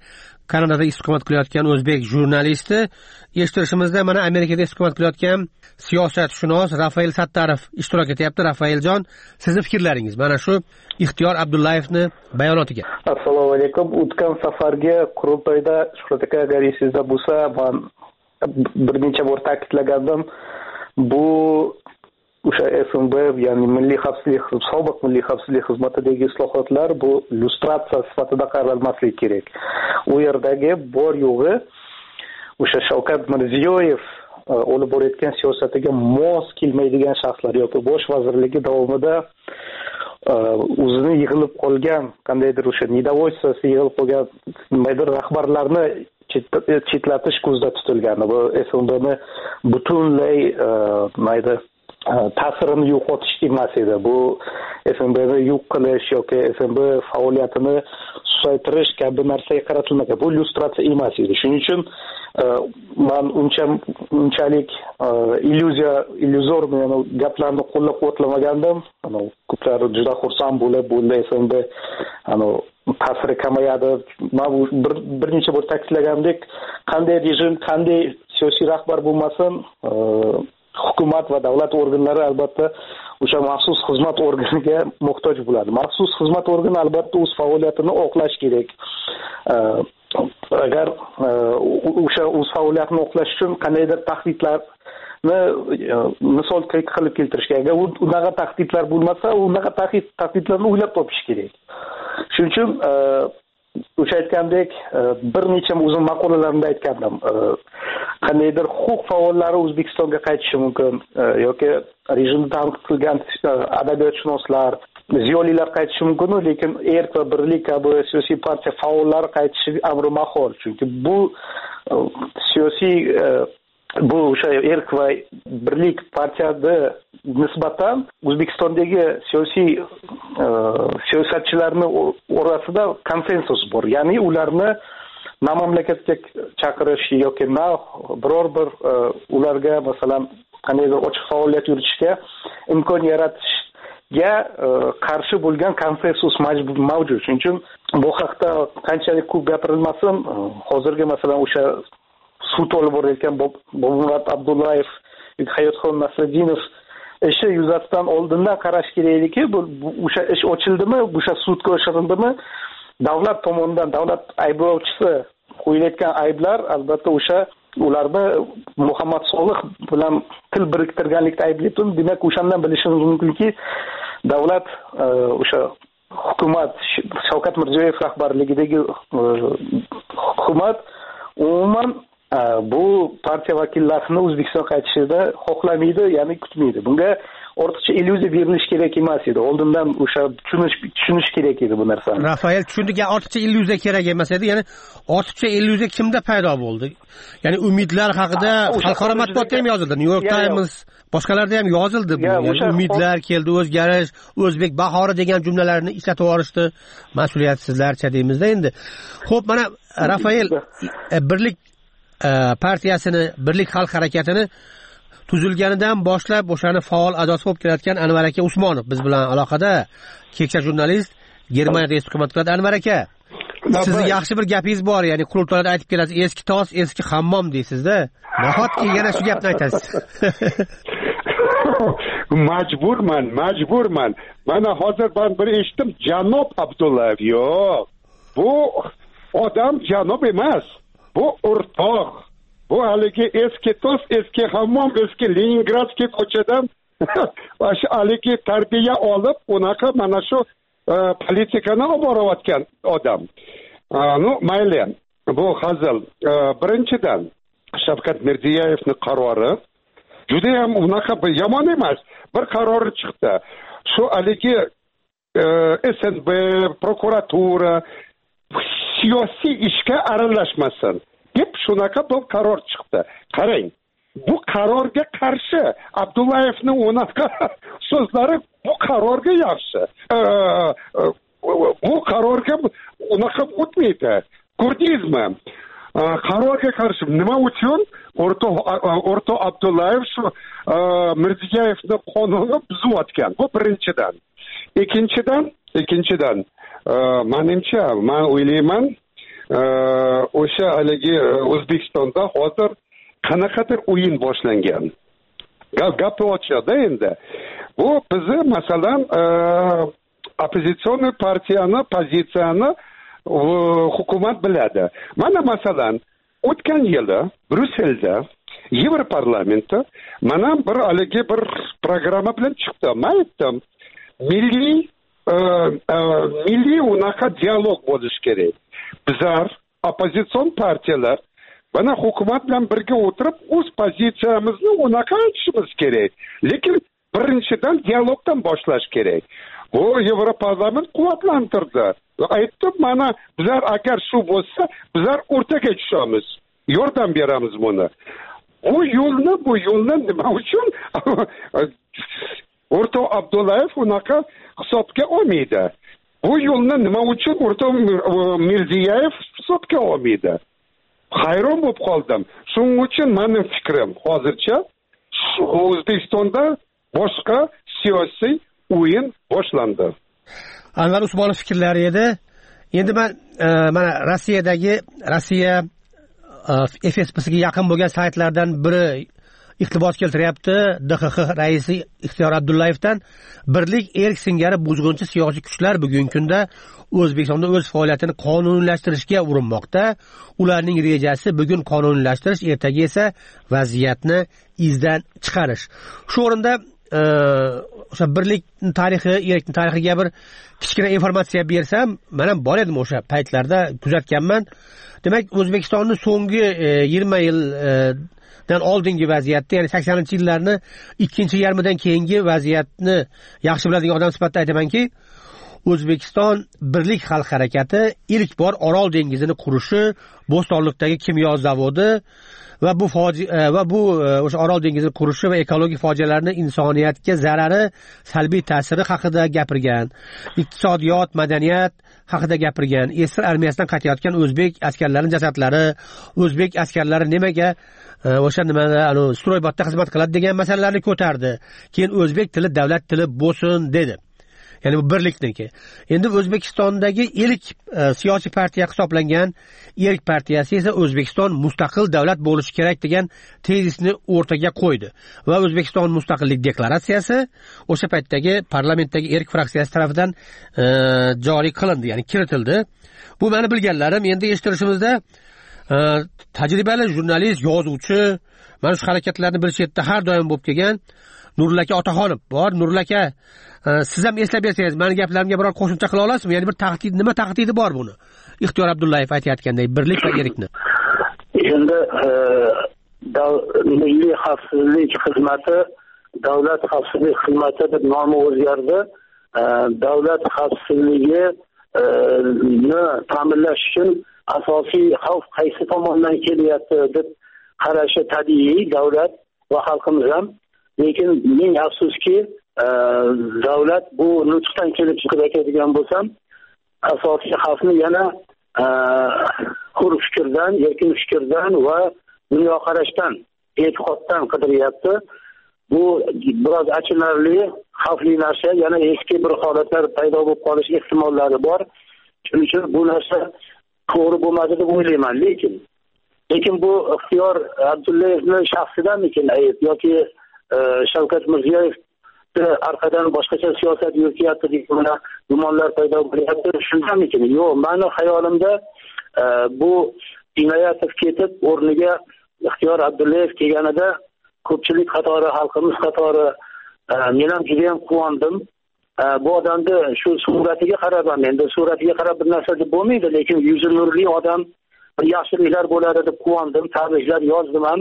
Kanadada istiqomat qilayotgan o'zbek jurnalisti. Eshittirishimizda mana Amerikada istiqomat qilayotgan siyosatshunos Rafael Sattarov ishtirok etyapti. Rafaeljon, sizni fikrlaringiz mana shu Ixtiyor Abdullayevni bayonotiga. Assalomu alaykum. O'tgan safarga qurultoyda Shuhrat aka agar esingizda bo'lsa, men bir necha bor ta'kidlagandim. Bu o'sha S M B, ya'ni Milliy xavfsizlik, sobiq Milliy xavfsizlik xizmatidagi islohotlar bu illyustratsiya sifatida qaralmasligi kerak. U yerdagi bor yo'g'i o'sha Shavkat Mirziyoyev olib borayotgan siyosatiga mos kelmaydigan shaxslar yoki bosh vazirligi davomida o'zini yig'ilib qolgan qandaydir o'sha недовольствоsi yig'ilib qolgan nimadir rahbarlarni chetlatish ko'zda tutilgan. Bu S M Bni butunlay mayda ta'sirini yo'qotish emas edi. Bu S M Bni yo'q qilish yoki S M B faoliyatini susaytirish kabi narsaga qaratilmagan. Bu illyustratsiya emas edi. Shuning uchun men uncha unchalik illyuziya illyuzor gaplarni qo'llab-quvvatlamagandim. Ana ko'plar juda xursand bo'lib, bo'ldi S M B ana ta'siri kamayadi. Men bir bir necha bor ta'kidlagandek, qanday rejim, qanday siyosiy rahbar bo'lmasin, hukumat va davlat organlari albatta o'sha maxsus xizmat organiga muhtoj bo'ladi. Maxsus xizmat organi albatta o'z faoliyatini oqlash kerak. Agar o'sha o'z faoliyatini oqlash uchun qandaydir tahdidlarni misol qilib keltirish kerak. Agar unaqa tahdidlar bo'lmasa, unaqa tahdidlarni o'ylab topish kerak. Shuning uchun o'sha aytgandek bir necha o'zim maqolalarimda aytgandim. Qandaydir huquq faollari O'zbekistonga qaytishi mumkin yoki rejimni tanqid qilgan adabiyotshunoslar, ziyolilar qaytishi mumkin, lekin Erk va Birlik kabi siyosiy partiya faollari qaytishi amri mahol. Chunki bu siyosiy bu o'sha Erk va Birlik partiyada nisbatan O'zbekistondagi siyosiy siyosatchilarning orasida konsensus bor. Ya'ni ularni na mamlakatga chaqirish yoki na biror bir ularga masalan qandaydir ochiq faoliyat yuritishga imkon yaratishga qarshi bo'lgan konsensus mavjud. Shuning uchun bu haqda qanchalik ko'p gapirilmasin, hozirgi masalan o'sha sud olib borayotgan Bobomurod Abdullayev, Hayotxon Nasriddinov ishi yuzasidan oldindan qarash kerak ediki, bu o'sha ish ochildimi, o'sha sudga o'shirildimi, davlat tomonidan davlat ayblovchisi qo'yilayotgan ayblar albatta o'sha ularni Muhammad Solih bilan til biriktirganlikda ayblaydi. Demak, o'shandan bilishimiz mumkinki, davlat o'sha hukumat Shavkat Mirziyoyev rahbarligidagi hukumat umuman bu partiya vakillarini O'zbekistonga qaytishida xohlamaydi, ya'ni kutmaydi. Bunga ortiqcha illyuziya berilish kerak emas edi. Oldindan o'sha tushunish tushunish kerak edi bu narsani. Rafael tushundik, ortiqcha illyuziya kerak emas edi. Ya'ni ortiqcha illyuziya kimda paydo bo'ldi? Ya'ni umidlar haqida xalqaro matbuotda ham yozildi. New York Times, boshqalarda ham yozildi bu. Ya'ni umidlar keldi, o'zgarish, o'zbek bahori degan jumlalarni ishlatib yuborishdi. Mas'uliyatsizlarcha deymizda endi. Xo'p, mana Rafael Birlik partiyasini, Birlik xalq harakatini tuzilganidan boshlab o'shani faol a'zosi bo'lib kelayotgan Anvar aka Usmonov biz bilan aloqada. Keksa jurnalist, Germaniyada istiqomat qiladi. Anvar aka, sizni yaxshi bir gapingiz bor, ya'ni qurultoyda aytib kelasiz, eski tos, eski hammom deysizda. Nahotki yana shu gapni aytasiz? Majburman, majburman. Mana hozir men bir eshitdim, janob Abdullayev. Yo'q. Bu odam janob emas. Bu o'rtoq. Bu haligi eski tos, eski hammom, eski Leningradskiy ko'chadan shu haligi tarbiya olib, unaqa mana shu politikani olib borayotgan odam. Ну, mayli. Bu hazil. Birinchidan Shavkat Mirziyoyevning qarori juda ham unaqa yomon emas. Bir qarori chiqdi. Shu haligi S N B, prokuratura siyosiy ishga aralashmasin deb shunaqa bir qaror chiqdi. Qarang, bu qarorga qarshi Abdullayevning unaqa so'zlari bu qarorga yaxshi. Bu qarorga unaqa o'tmaydi. Ko'rdingizmi? Qarorga qarshi nima uchun o'rtoq o'rtoq Abdullayev shu Mirziyoyevning qonunini buzayotgan? Bu birinchidan. Ikkinchidan, ikkinchidan menimcha, men o'ylayman, o'sha haligi O'zbekistonda hozir qanaqadir o'yin boshlangan. Gap ochadi endi. Bu bizni masalan oppositsioniy partiyani pozitsiyani hukumat biladi. Mana masalan o'tgan yili Bryusselda Yevroparlamentda mana bir haligi bir programma bilan chiqdi. Men aytdim, milliy milliy unaqa dialog bo'lishi kerak. Bizlar oppozitsion partiyalar mana hukumat bilan birga o'tirib o'z pozitsiyamizni unaqa aytishimiz kerak. Lekin birinchidan dialogdan boshlash kerak. Bu Yevroparlament quvvatlantirdi. Aytdim, mana bizlar agar shu bo'lsa, bizlar o'rtaga tushamiz. Yordam beramiz buni. Bu yo'lni, bu yo'lni nima uchun O'rta Abdullayev unaqa hisobga olmaydi? Bu yo'lni nima uchun O'rta Mirziyoyev hisobga olmaydi? Hayron bo'lib qoldim. Shuning uchun mening fikrim hozircha O'zbekistonda boshqa siyosiy o'yin boshlandi. Anvar Usmonov fikrlari edi. Endi men mana Rossiyadagi Rossiya F S B'ga yaqin bo'lgan saytlardan biri iqtibos keltiryapti. D X X raisi Ixtiyor Abdullayevdan birlik erk singari buzg'unchi siyosiy kuchlar bugungi kunda O'zbekistonda o'z faoliyatini qonuniylashtirishga urinmoqda. Ularning rejasi bugun qonuniylashtirish, ertaga esa vaziyatni izdan chiqarish. Shu o'rinda o'sha birlik tarixi, erk tarixiga bir kichkina informatsiya bersam, men ham bor edim o'sha paytlarda, kuzatganman. Demak, O'zbekistonning so'nggi yigirma yil dan oldingi vaziyatda, ya'ni saksoninchi yillarni ikkinchi yarmidan keyingi vaziyatni yaxshi biladigan odam sifatida aytamanki, O'zbekiston Birlik xalq harakati ilk bor Orol dengizini qurishi, Bo'stonliqdagi kimyo zavodi va bu fojia va bu o'sha Orol dengizini qurishi va ekologik fojialarning insoniyatga zarari, salbiy ta'siri haqida gapirgan. Iqtisodiyot, madaniyat haqida gapirgan. Esir armiyasidan qaytayotgan o'zbek askarlarining jasadlari, o'zbek askarlari nimaga o'sha nimada stroybotda xizmat qiladi degan masalalarni ko'tardi. Keyin o'zbek tili davlat tili bo'lsin dedi. Ya'ni bu birlikniki. Endi O'zbekistondagi ilk e, siyosiy partiya hisoblangan Erk partiyasi esa O'zbekiston mustaqil davlat bo'lishi kerak degan tezisni o'rtaga qo'ydi va O'zbekiston mustaqillik deklaratsiyasi o'sha paytdagi parlamentdagi Erk fraksiyasi tomonidan e, joriy qilindi, ya'ni kiritildi. Bu meni bilganlarim. Endi eshittirishimizda e, tajribali jurnalist, yozuvchi, mana shu harakatlarni bilish yerda har doim bo'lib kelgan Nurlaka Otaxonov bor. Nurlaka, siz ham eslab bersangiz, meni gaplarimga biror qo'shimcha qila olasizmi? Ya'ni bir tahdid, nima tahdidi bor buni? Ixtiyor Abdullayev aytayotganday, birlik va erkni. Endi milliy xavfsizlik xizmati, davlat xavfsizlik xizmati deb nomi o'zgardi. Davlat xavfsizligini ta'minlash uchun asosiy xavf qaysi tomondan kelyapti deb qarashi tabiiy davlat va xalqimiz ham. Lekin ming afsuski, davlat bu nutqdan kelib chiqib aytadigan bo'lsam, asosiy xavfni yana hur fikrdan, erkin fikrdan va dunyoqarashdan, e'tiqoddan qidiryapti. Bu biroz achinarli, xavfli narsa, yana eski bir holatlar paydo bo'lib qolish ehtimollari bor. Shuning uchun bu narsa to'g'ri bo'lmadi deb o'ylayman. Lekin lekin bu Ixtiyor Abdullayevning shaxsidanmikin ayb yoki Shavkat Mirziyoyev orqadan boshqacha siyosat yurityapti degan gumonlar paydo bo'lyapti. Shundamikin? Yo'q, meni xayolimda bu Inoyatov ketib, o'rniga Ixtiyor Abdullayev kelganida ko'pchilik qatori, xalqimiz qatori men ham juda ham quvondim. Bu odamni shu suratiga qarab, endi suratiga qarab bir narsa deb bo'lmaydi, lekin yuzi nurli odam, yaxshiliklar bo'ladi deb quvondim, tabriklar yozdim ham.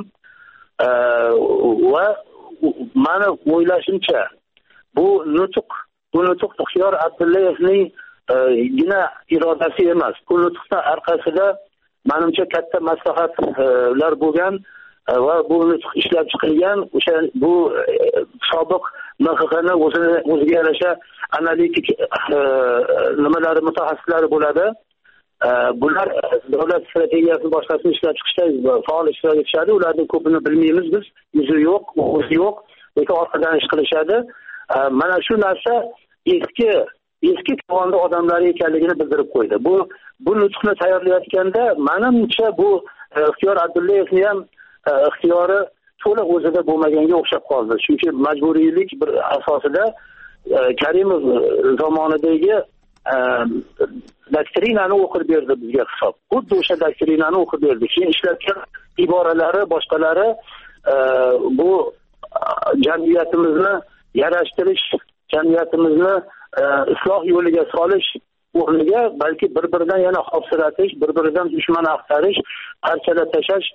Va meni o'ylashimcha bu nutq, bu nutq Ixtiyor Abdullayevning gina irodasi emas. Bu nutqning orqasida menimcha katta maslahatlar bo'lgan va bu nutq ishlab chiqilgan. O'sha bu sobiq M X Qni o'zini o'ziga yarasha analitik nimalari mutaxassislari bo'ladi. Bular davlat strategiyasini boshqasini ishlab chiqishda faol ishtirok etishadi. Ularning ko'pini bilmaymiz biz. Yuzi yo'q, o'zi yo'q, lekin orqadan ish qilishadi. Mana shu narsa eski eski tovonda odamlari ekanligini bildirib qo'ydi. Bu bu nutqni tayyorlayotganda menimcha bu Ixtiyor Abdullayevni ham ixtiyori to'liq o'zida bo'lmaganga o'xshab qoldi. Chunki majburiylik bir asosida Karimov zamonidagi doktrinani o'qib berdi bizga hisob. Xuddi o'sha doktrinani o'qib berdi. Keyin ishlatgan iboralari, boshqalari bu jamiyatimizni yarashtirish, jamiyatimizni isloh yo'liga solish o'rniga balki bir-biridan yana xavfsiratish, bir-biridan dushman axtarish, parchalab tashlash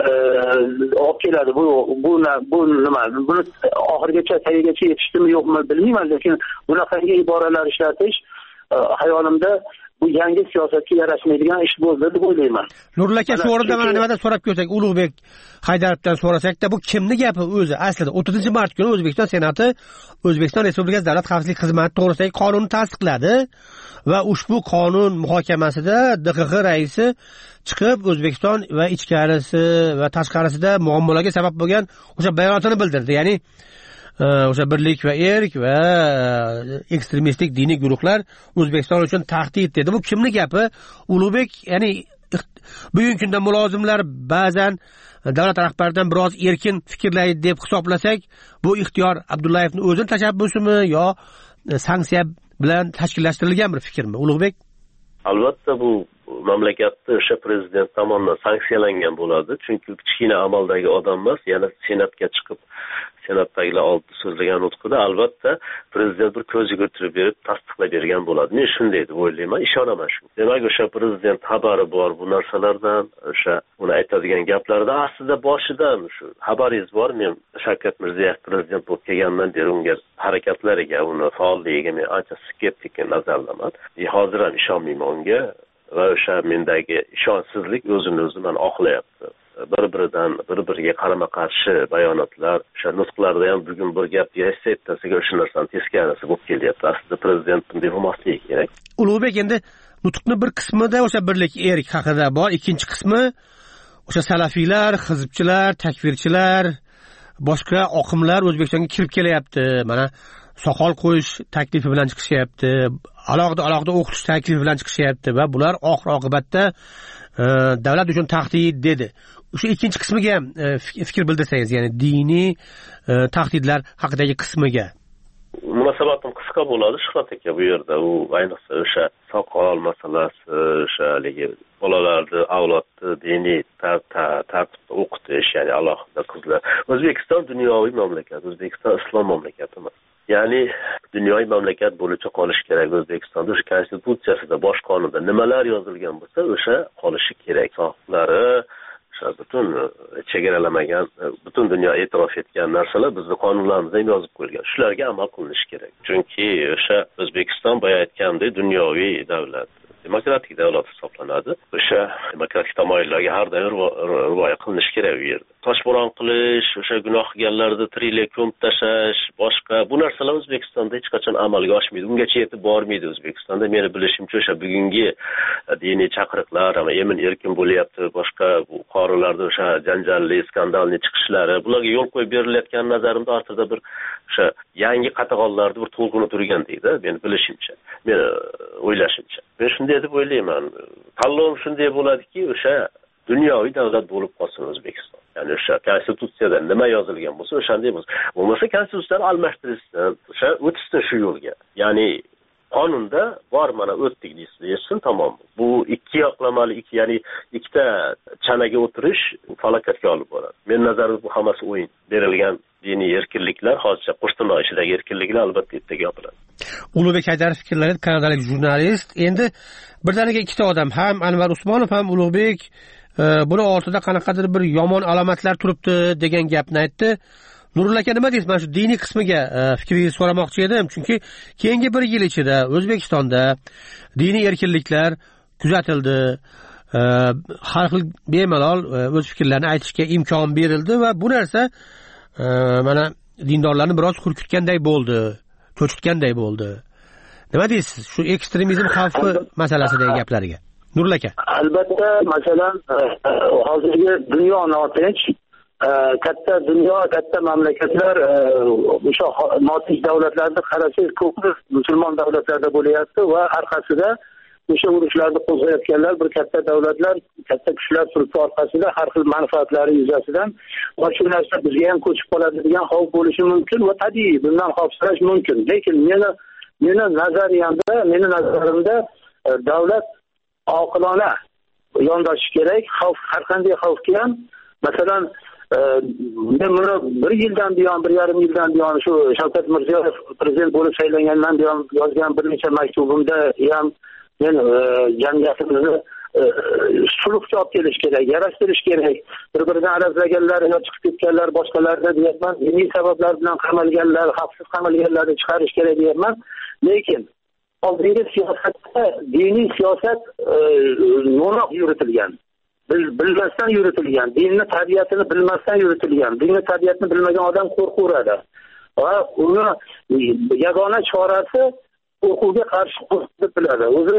olib keladi. Bu bu bu nima? Buni oxirigacha tagigacha yetishdimi yo'qmi bilmayman, lekin bunaqangi iboralar ishlatish hayolimda bu yangi siyosatga yarashmaydigan ish bo'ldi deb o'ylayman. Nurul aka, shu o'rinda mana nimadan so'rab ko'rsak, Ulug'bek Haydarovdan so'rasakda, bu kimning gapi o'zi? Aslida o'ttizinchi mart kuni O'zbekiston Senati O'zbekiston Respublikasi Davlat xavfsizlik xizmati to'g'risidagi qonunni tasdiqladi va ushbu qonun muhokamasida D X X raisi chiqib O'zbekiston va ichkarisi va tashqarisida muammolarga sabab bo'lgan o'sha bayonotini bildirdi. Ya'ni o'sha birlik va erk va ekstremistik diniy guruhlar O'zbekiston uchun tahdid dedi. Bu kimning gapi? Ulug'bek, ya'ni bugungi kunda mulozimlar ba'zan davlat rahbaridan biroz erkin fikrlaydi deb hisoblasak, bu Ixtiyor Abdullayevning o'zining tashabbusimi yo sanksiya bilan tashkillashtirilgan bir fikrmi, Ulug'bek? Albatta bu mamlakatda o'sha prezident tomonidan sanksiyalangan bo'ladi, chunki kichkina amaldagi odam emas, yana senatga chiqib senatdagilar oldi so'zlagan nutqida albatta prezident bir ko'z yugurtirib berib tasdiqlab bergan bo'ladi. Men shunday deb o'ylayman, ishonaman shunga. Demak, o'sha prezident xabari bor bu narsalardan, o'sha uni aytadigan gaplarida aslida boshidan shu xabaringiz bor. Men Shavkat Mirziyoyev prezident bo'lib kelgandan beri unga harakatlariga, uni faolligiga men ancha skeptik nazardaman. Hozir ham ishonmayman unga va o'sha mendagi ishonchsizlik o'zini o'zi meni oqlayapti. Bir-biridan bir-biriga qarama-qarshi bayonotlar, o'sha nutqlarda ham bugun bir gap deyilsa, ertasiga o'sha narsani teskarisi bo'lib kelyapti. Aslida prezident bunday bo'lmasligi kerak. Ulug'bek, endi nutqning bir qismida o'sha birlik erk haqida bor, ikkinchi qismi o'sha salafiylar, hizbchilar, takfirchilar, boshqa oqimlar O'zbekistonga kirib kelyapti. Mana soqol qo'yish taklifi bilan chiqishyapti, alohida alohida o'qitish taklifi bilan chiqishyapti va bular oxir oqibatda davlat uchun tahdid dedi. O'sha ikkinchi qismiga ham fikr bildirsangiz, ya'ni diniy tahdidlar haqidagi qismiga. Munosabatim qisqa bo'ladi Shuhrat aka bu yerda. U ayniqsa o'sha soqol masalasi, o'sha haligi bolalarni, avlodni diniy tartibda o'qitish, ya'ni alohida qizlar. O'zbekiston dunyoviy mamlakat, O'zbekiston islom mamlakati emas. Ya'ni dunyoviy mamlakat bo'licha qolish kerak. O'zbekistonda o'sha konstitutsiyasida, bosh qonunda nimalar yozilgan bo'lsa, o'sha qolishi kerak. Soqlari butun chegaralamagan, butun dunyo e'tirof etgan narsalar bizning qonunlarimizda ham yozib qo'yilgan. Shularga amal qilinishi kerak. Chunki o'sha O'zbekiston boya aytgandek dunyoviy davlat, demokratik davlat hisoblanadi. O'sha demokratik tamoyillarga har doim rioya qilinishi kerak u yerda. Toshbo'ron qilish, o'sha gunoh qilganlarni tiriklay ko'mib tashlash, boshqa bu narsalar O'zbekistonda hech qachon amalga oshmaydi. Ungacha yetib bormaydi O'zbekistonda. Meni bilishimcha o'sha bugungi diniy chaqiriqlar, ama emin erkin bo'lyapti, boshqa bu qorilarda o'sha janjalli, skandalli chiqishlari, bularga yo'l qo'yib berilayotgan nazarimda ortida bir o'sha yangi qatag'onlarni bir to'lqini turgan deydi, meni bilishimcha, meni o'ylashimcha. Men shunday deb o'ylayman. Tanlov shunday bo'ladiki, o'sha dunyoviy davlat bo'lib qolsin O'zbekiston. Ya'ni o'sha konstitutsiyada nima yozilgan bo'lsa, o'shanday bo'lsin. Bo'lmasa konstitutsiyani almashtirishsin, o'sha o'tishsin shu yo'lga. Ya'ni qonunda bor, mana o'tdik deysin, tamom. Bu ikki yoqlamali, ikki, ya'ni ikkita chanaga o'tirish falokatga olib boradi. Men nazarimda bu hammasi o'yin. Berilgan diniy erkinliklar, hozircha qo'shtirnoq ichidagi erkinliklar albatta ertaga yopiladi. Ulug'bek Haydarov fikrlari, kanadalik jurnalist. Endi birdaniga ikkita odam, ham Anvar Usmonov ham Ulug'bek buni ortida qanaqadir bir yomon alomatlar turibdi degan gapni aytdi. Nurul aka, nima deysiz? Mana shu diniy qismiga fikringizni so'ramoqchi edim, chunki keyingi bir yil ichida O'zbekistonda diniy erkinliklar kuzatildi. Har xil bemalol o'z fikrlarini aytishga imkon berildi va bu narsa mana dindorlarni biroz hurkitganday bo'ldi, cho'chitganday bo'ldi. Nima deysiz shu ekstremizm xavfi masalasidagi gaplariga? Nurul aka. Albatta, masalan, hozirgi dunyo notinch, katta dunyo, katta mamlakatlar o'sha notinch davlatlarda qarasangiz ko'proq musulmon davlatlarda bo'lyapti va orqasida o'sha urushlarni qo'zg'ayotganlar bir katta davlatlar, katta kuchlar turibdi orqasida har xil manfaatlari yuzasidan va shu narsa bizga ham ko'chib qoladi degan xavf bo'lishi mumkin va tabiiy bundan xavfsirash mumkin. Lekin meni meni nazariyamda, meni nazarimda davlat oqilona yondashishi kerak. Xavf har qanday xavfga ham masalan men buni bir yildan buyon, bir yarim yildan buyon shu Shavkat Mirziyoyev prezident bo'lib saylangandan buyon yozgan bir necha maktubimda ham men jamiyatimizni sulhga olib kelish kerak, yarashtirish kerak. Bir-biridan arazlaganlar yo chiqib ketganlar boshqalarda deyapman, diniy sabablar bilan qamalganlar, xavfsiz qamalganlarni chiqarish kerak deyapman. Lekin oldingi siyosatda diniy siyosat no'noq yuritilgan. Bilmasdan yuritilgan, dinni tabiatini bilmasdan yuritilgan. Dinni tabiatini bilmagan odam qo'rqaveradi. Va uni yagona chorasi qo'rquvga qarshi qo'rqib biladi. O'zi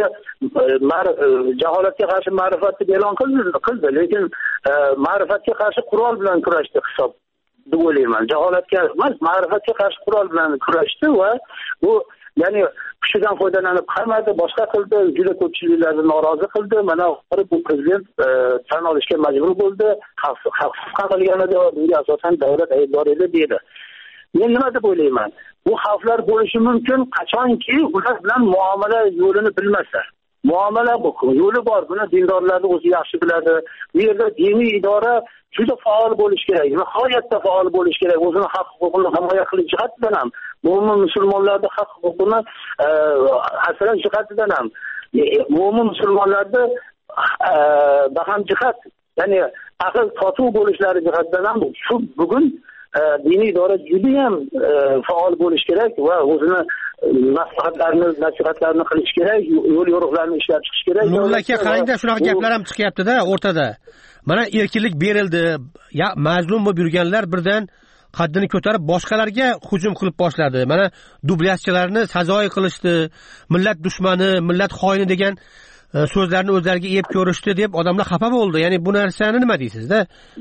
jaholatga qarshi ma'rifatni e'lon qildi, lekin ma'rifatga qarshi qurol bilan kurashdi hisob deb o'ylayman. Jaholatga emas, ma'rifatga qarshi qurol bilan kurashdi va bu ya'ni kuchidan foydalanib qamadi, boshqa qildi, juda ko'pchiliklarni norozi qildi. Mana bu prezident tan olishga majbur bo'ldi. Xavfsiz qamalganida bunga asosan davlat aybdor edi deydi. Men nima deb o'ylayman? Bu xavflar bo'lishi mumkin qachonki ular bilan muomala yo'lini bilmasa. Muomala bu yo'li bor. Buni dindorlarning o'zi yaxshi biladi. Bu yerda diniy idora juda faol bo'lish kerak, nihoyatda faol bo'lish kerak. O'zini haq huquqini himoya qilish jihatidan ham, mo'min musulmonlarning haq huquqini asrash jihatidan ham, mo'min musulmonlarning baham jihat, ya'ni aql totuv bo'lishlari jihatidan ham shu bugun diniy idora juda ham faol bo'lish kerak va o'zini maslahatlarni, nasihatlarni qilish kerak, yo'l yo'riqlarni ishlab chiqish kerak. Mulla aka, qarangda shunaqa gaplar ham chiqyapti-da o'rtada. Mana erkinlik berildi, ya mazlum bo'lib yurganlar birdan qaddini ko'tarib boshqalarga hujum qilib boshladi. Mana dublyajchilarni sazoyi qilishdi, millat dushmani, millat xoini degan so'zlarni o'zlariga yeb ko'rishdi deb odamlar xafa bo'ldi. Ya'ni bu narsani nima deysiz-da?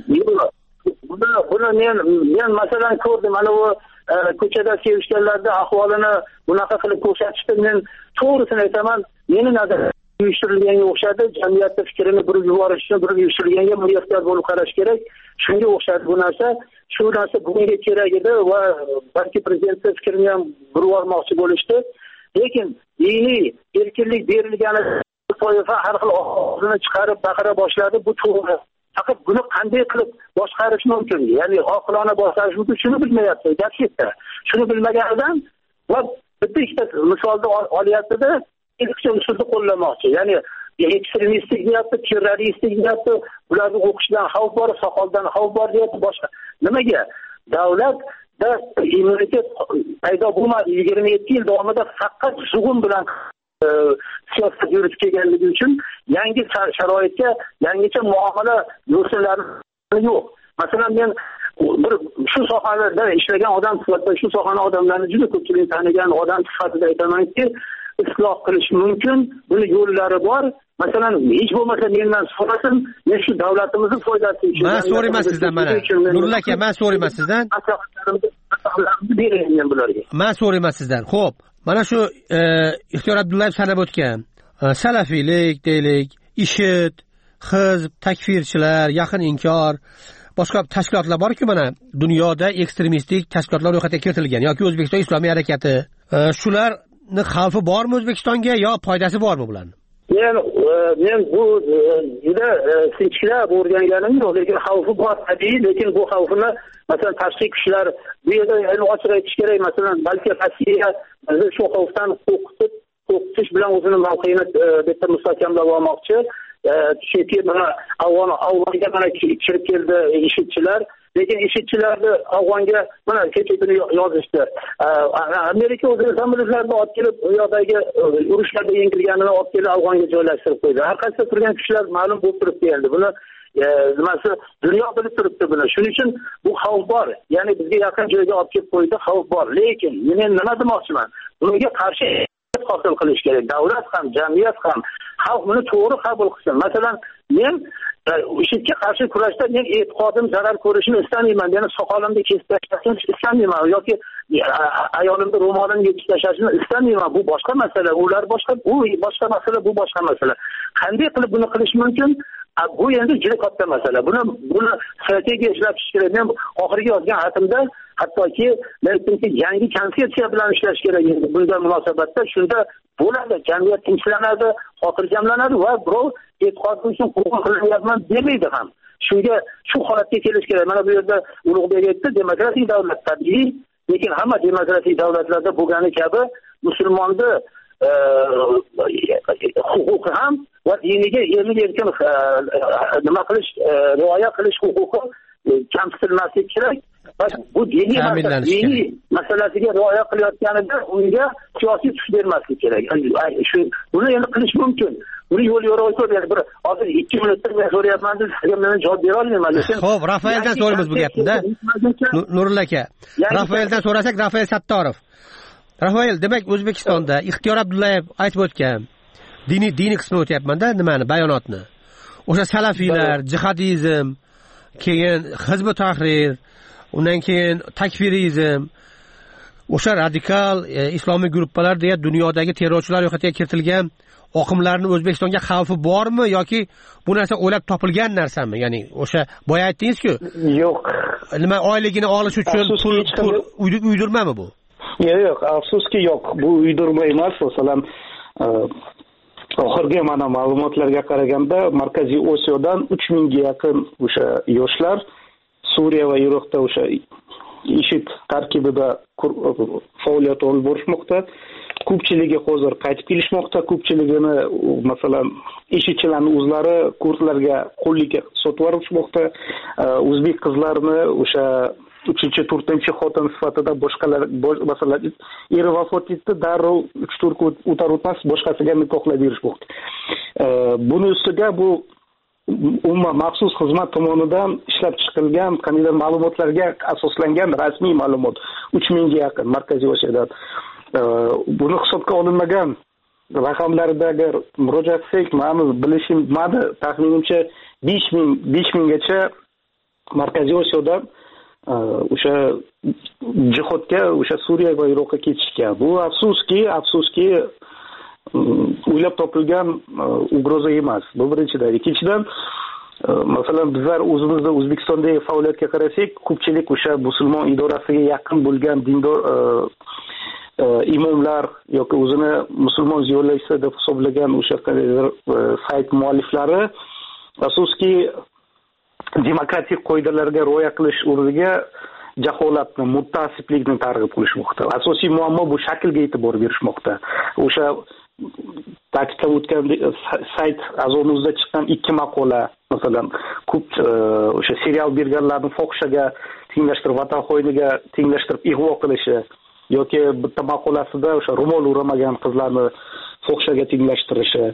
Buni buni men men masalan ko'rdim, mana bu ko'chada sevishganlarda ahvolini bunaqa qilib ko'rsatishdi. Men to'g'risini aytaman, meni nazarimda uyushtirilganga o'xshadi. Jamiyatning fikrini burib yuborish uchun burib uyushtirilganga muyaffaq bo'lib qarash kerak. Shunga o'xshadi bu narsa. Shu narsa bunga kerak edi va balki prezidentning fikrini ham burib yubormoqchi bo'lishdi. Lekin diniy erkinlik berilgani toifa har xil ovozini chiqarib baqira boshladi. Bu to'g'ri. Faqat buni qanday qilib boshqarish mumkin? Ya'ni oqilona boshqarish mumkin, shuni bilmayapti. Gap shu yerda. Shuni bilmaganidan va bitta ikkita misolni olyapti-da, ilkcha usulni qo'llamoqchi. Ya'ni ekstremistik deyapti, terroristik deyapti, ularni o'qishdan xavf bor, soqoldan xavf bor deyapti, boshqa. Nimaga? Davlatda immunitet paydo bo'lmadi. yigirma yetti yil davomida faqat zug'um bilan siyosat yuritib kelganligi uchun yangi sharoitga yangicha muomala yo'sinlari yo'q. Masalan, men bir shu sohada ishlagan odam sifatida shu sohani odamlarini juda ko'pchilik tanigan odam sifatida aytamanki, isloh qilish mumkin, buni yo'llari bor. Masalan, hech bo'lmasa mendan so'rasin, men shu davlatimizni foydasi uchun. Men so'rayman sizdan mana. Nurullo aka, men so'rayman sizdan. Men so'rayman sizdan. Xo'p, mana shu Ixtiyor Abdullayev sanab o'tgan salafiylik deylik, IShID, hizb, takfirchilar, yaqin inkor, boshqa tashkilotlar bor-ku, mana dunyoda ekstremistik tashkilotlar ro'yxatga kiritilgan yoki O'zbekiston Islomiy harakati. Shularning xavfi bormi O'zbekistonga yo foydasi bormi bularning? Men men bu juda sinchiklab o'rganganim yo'q, lekin xavfi bor tabiiy, lekin bu xavfini masalan tashqi kuchlar bu yerda ochiq aytish kerak. Masalan, balki Rossiya bizni shu xavfdan qo'rqitib, qo'rqitish bilan o'zini mavqeini bitta mustahkamlab olmoqchi. Chunki mana Afg'on Afg'onga mana kirib keldi IShIDchilar, lekin IShIDchilarni Afg'onga mana kecha kuni yozishdi. Amerika o'zini samolyotlarni olib kelib, u yoqdagi urushlarda yengilganini olib kelib Afg'onga joylashtirib qo'ydi. Har qaysi turgan kuchlar ma'lum bo'lib turibdi endi. Buni nimasi dunyo bilib turibdi buni. Shuning uchun bu xavf bor. Ya'ni bizga yaqin joyga olib kelib qo'ydi, xavf bor. Lekin men nima demoqchiman? Bunga qarshi hosil qilish kerak. Davlat ham, jamiyat ham xalq buni to'g'ri qabul qilsin. Masalan, men IShIDga qarshi kurashda men e'tiqodim zarar ko'rishini istamayman. Meni soqolimni kesib tashlashni istamayman yoki ayolimni ro'molini yechib tashlashni istamayman. Bu boshqa masala. Ular boshqa, u boshqa masala, bu boshqa masala. Qanday qilib buni qilish mumkin? Bu endi juda katta masala. Buni buni strategiya ishlatish kerak. Men oxirgi yozgan xatimda hattoki men aytdimki, yangi konsepsiya bilan ishlash kerak edi. Bunga munosabatda shunda bo'ladi, jamiyat tinchlanadi, xotirjamlanadi va birov e'tiqodi uchun qurban qilyapman demaydi ham. Shunga shu holatga kelish kerak. Mana bu yerda Ulug'bek aytdi, demokratik davlat tabiiy, lekin hamma demokratik davlatlarda bo'lgani kabi musulmonni huquqi ham va diniga erkin erkin nima qilish, rioya qilish huquqi kamsitilmasligi kerak. Bu diniy diniy masalasiga rioya qilayotganida unga siyosiy tus bermaslik kerak. Shu buni endi qilish mumkin. Buni yo'l yo'riq ko'radi. Bir hozir ikki minutda men so'rayapman, sizga men javob bera olmayman. Lekin xo'p, Rafaeldan so'raymiz bu gapni-da. Nurullo aka. Rafaeldan so'rasak, Rafael Sattorov. Rafael, demak O'zbekistonda Ixtiyor Abdullayev aytib o'tgan diniy diniy qismini o'tyapman-da, nimani, bayonotni. O'sha salafiylar, jihadizm, keyin Hizb ut-Tahrir, undan keyin takfirizm, o'sha radikal e, islomiy guruhlar deya dunyodagi terrorchilar ro'yxatiga kiritilgan oqimlarning O'zbekistonga xavfi bormi yoki bu narsa o'ylab topilgan narsami? Ya'ni o'sha boya aytdingiz-ku, yo'q. Nima oyligini olish uchun pul pul uydirmami bu? Yo'q, yo'q, afsuski yo'q. Bu uydirma emas. Masalan, oxirgi mana ma'lumotlarga qaraganda Markaziy Osiyodan uch mingga yaqin o'sha yoshlar Suriya va Iroqda o'sha IShID tarkibida faoliyat olib borishmoqda. Ko'pchiligi hozir qaytib kelishmoqda. Ko'pchiligini masalan IShIDchilarning o'zlari kurdlarga qullikka sotib yuborishmoqda. O'zbek qizlarini o'sha uchinchi to'rtinchi xotin sifatida boshqalar masalan eri vafot etdi, darrov uch to'rt kun o'tar o'tmas boshqasiga nikohlab berishmoqda. Buni ustiga bu umuman maxsus xizmat tomonidan ishlab chiqilgan qanday ma'lumotlarga asoslangan rasmiy ma'lumot uch mingga yaqin Markaziy Osiyodan. Buni hisobga olinmagan raqamlarda agar murojaat qilsak, ma'lum bilishim, ma'da taxminimcha besh ming besh minggacha Markaziy Osiyodan o'sha jihodga, o'sha Suriya va Iroqqa ketishgan. Bu afsuski, afsuski o'ylab topilgan ugroza emas. Bu birinchidan. Ikkinchidan, masalan bizlar o'zimizda O'zbekistondagi faoliyatga qarasak, ko'pchilik o'sha musulmon idorasiga yaqin bo'lgan dindor imomlar yoki o'zini musulmon ziyolisi deb hisoblagan o'sha sayt mualliflari afsuski demokratik qoidalarga rioya qilish o'rniga jaholatni, mutaassiblikni targ'ib qilishmoqda. Asosiy muammo bu shaklga e'tibor berishmoqda. O'sha ta'kidlab o'tgan sayt azonimizda chiqqan ikki maqola, masalan, ko'p o'sha serial berganlarni fohishaga tenglashtirib, vatan xo'yiniga tenglashtirib ig'vo qilishi yoki bitta maqolasida o'sha ro'mol o'ramagan qizlarni fohishaga tenglashtirishi.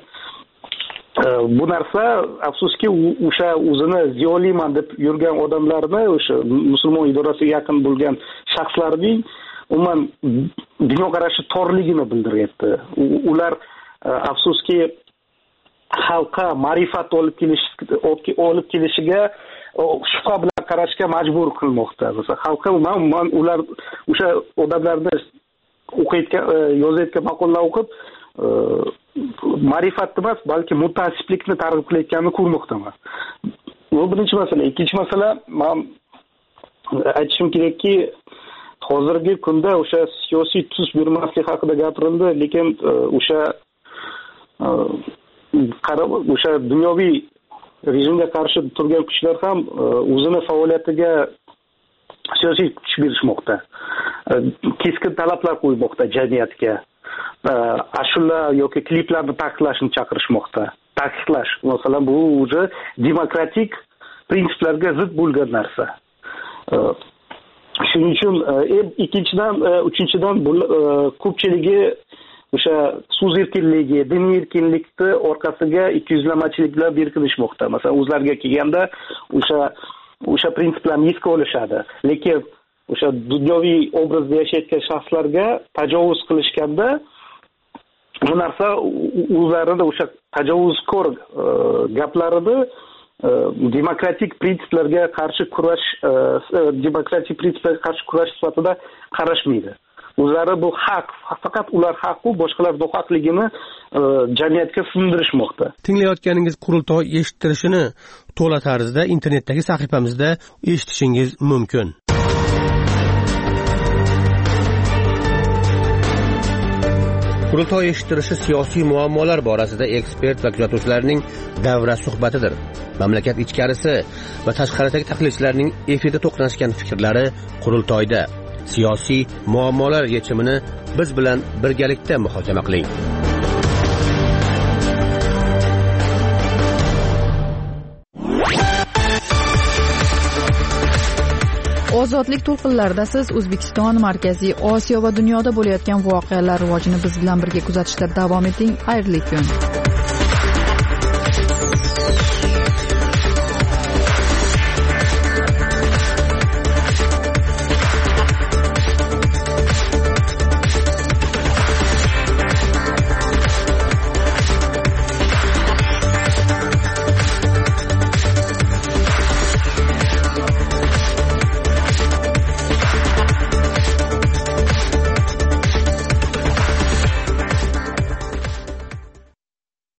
Bu narsa afsuski o'sha o'zini ziyoliman deb yurgan odamlarni, o'sha musulmon idorasiga yaqin bo'lgan shaxslarning umuman dunyoqarashi torligini bildiryapti. Ular afsuski xalqqa ma'rifat olib kelish olib kelishiga shubha bilan qarashga majbur qilmoqda. Masalan, xalqqa man ular o'sha odamlarni o'qiyotgan, yozayotgan maqolalar o'qib ma'rifat emas, balki mutaassiblikni targ'ib qilayotganini ko'rmoqdaman. Bu birinchi masala. Ikkinchi masala, men aytishim kerakki, hozirgi kunda o'sha siyosiy tus bermaslik haqida gapirildi, lekin o'sha qarab o'sha dunyoviy rejimga qarshi turgan kuchlar ham o'zini faoliyatiga siyosiy kuch berishmoqda. Keskin talablar qo'ymoqda jamiyatga. Ashula yoki kliplarni taqiqlashni chaqirishmoqda. Taqiqlash, masalan, bu o'zi demokratik prinsiplarga zid bo'lgan narsa. Shuning uchun ikkinchidan, uchinchidan ko'pchiligi o'sha so'z erkinligi, diniy erkinlikni orqasiga ikkiyuzlamachilik bilan berkinishmoqda. Masalan, o'zlariga kelganda o'sha o'sha prinsiplarni esga olishadi. Lekin o'sha dunyoviy obrazda yashayotgan shaxslarga tajovuz qilishganda bu narsa o'zlarida o'sha tajovuzkor gaplarida demokratik prinsiplarga qarshi kurash demokratik prinsiplarga qarshi kurash sifatida qarashmaydi. O'zlari bu haq, faqat ular haqu, boshqalar nohaqligini jamiyatga singdirishmoqda. Tinglayotganingiz qurultoy eshittirishini to'la tarzda internetdagi sahifamizda eshitishingiz mumkin. Qurultoy eshittirishi siyosiy muammolar borasida ekspert va kuzatuvchilarning davra suhbatidir. Mamlakat ichkarisi va tashqaridagi tahlilchilarning efirda to'qnashgan fikrlari qurultoyda. Siyosiy muammolar yechimini biz bilan birgalikda muhokama qiling. Ozodlik to'lqinlarida siz O'zbekiston, Markaziy Osiyo va dunyoda bo'layotgan voqealar rivojini biz bilan birga kuzatishda davom eting. Xayrli kun.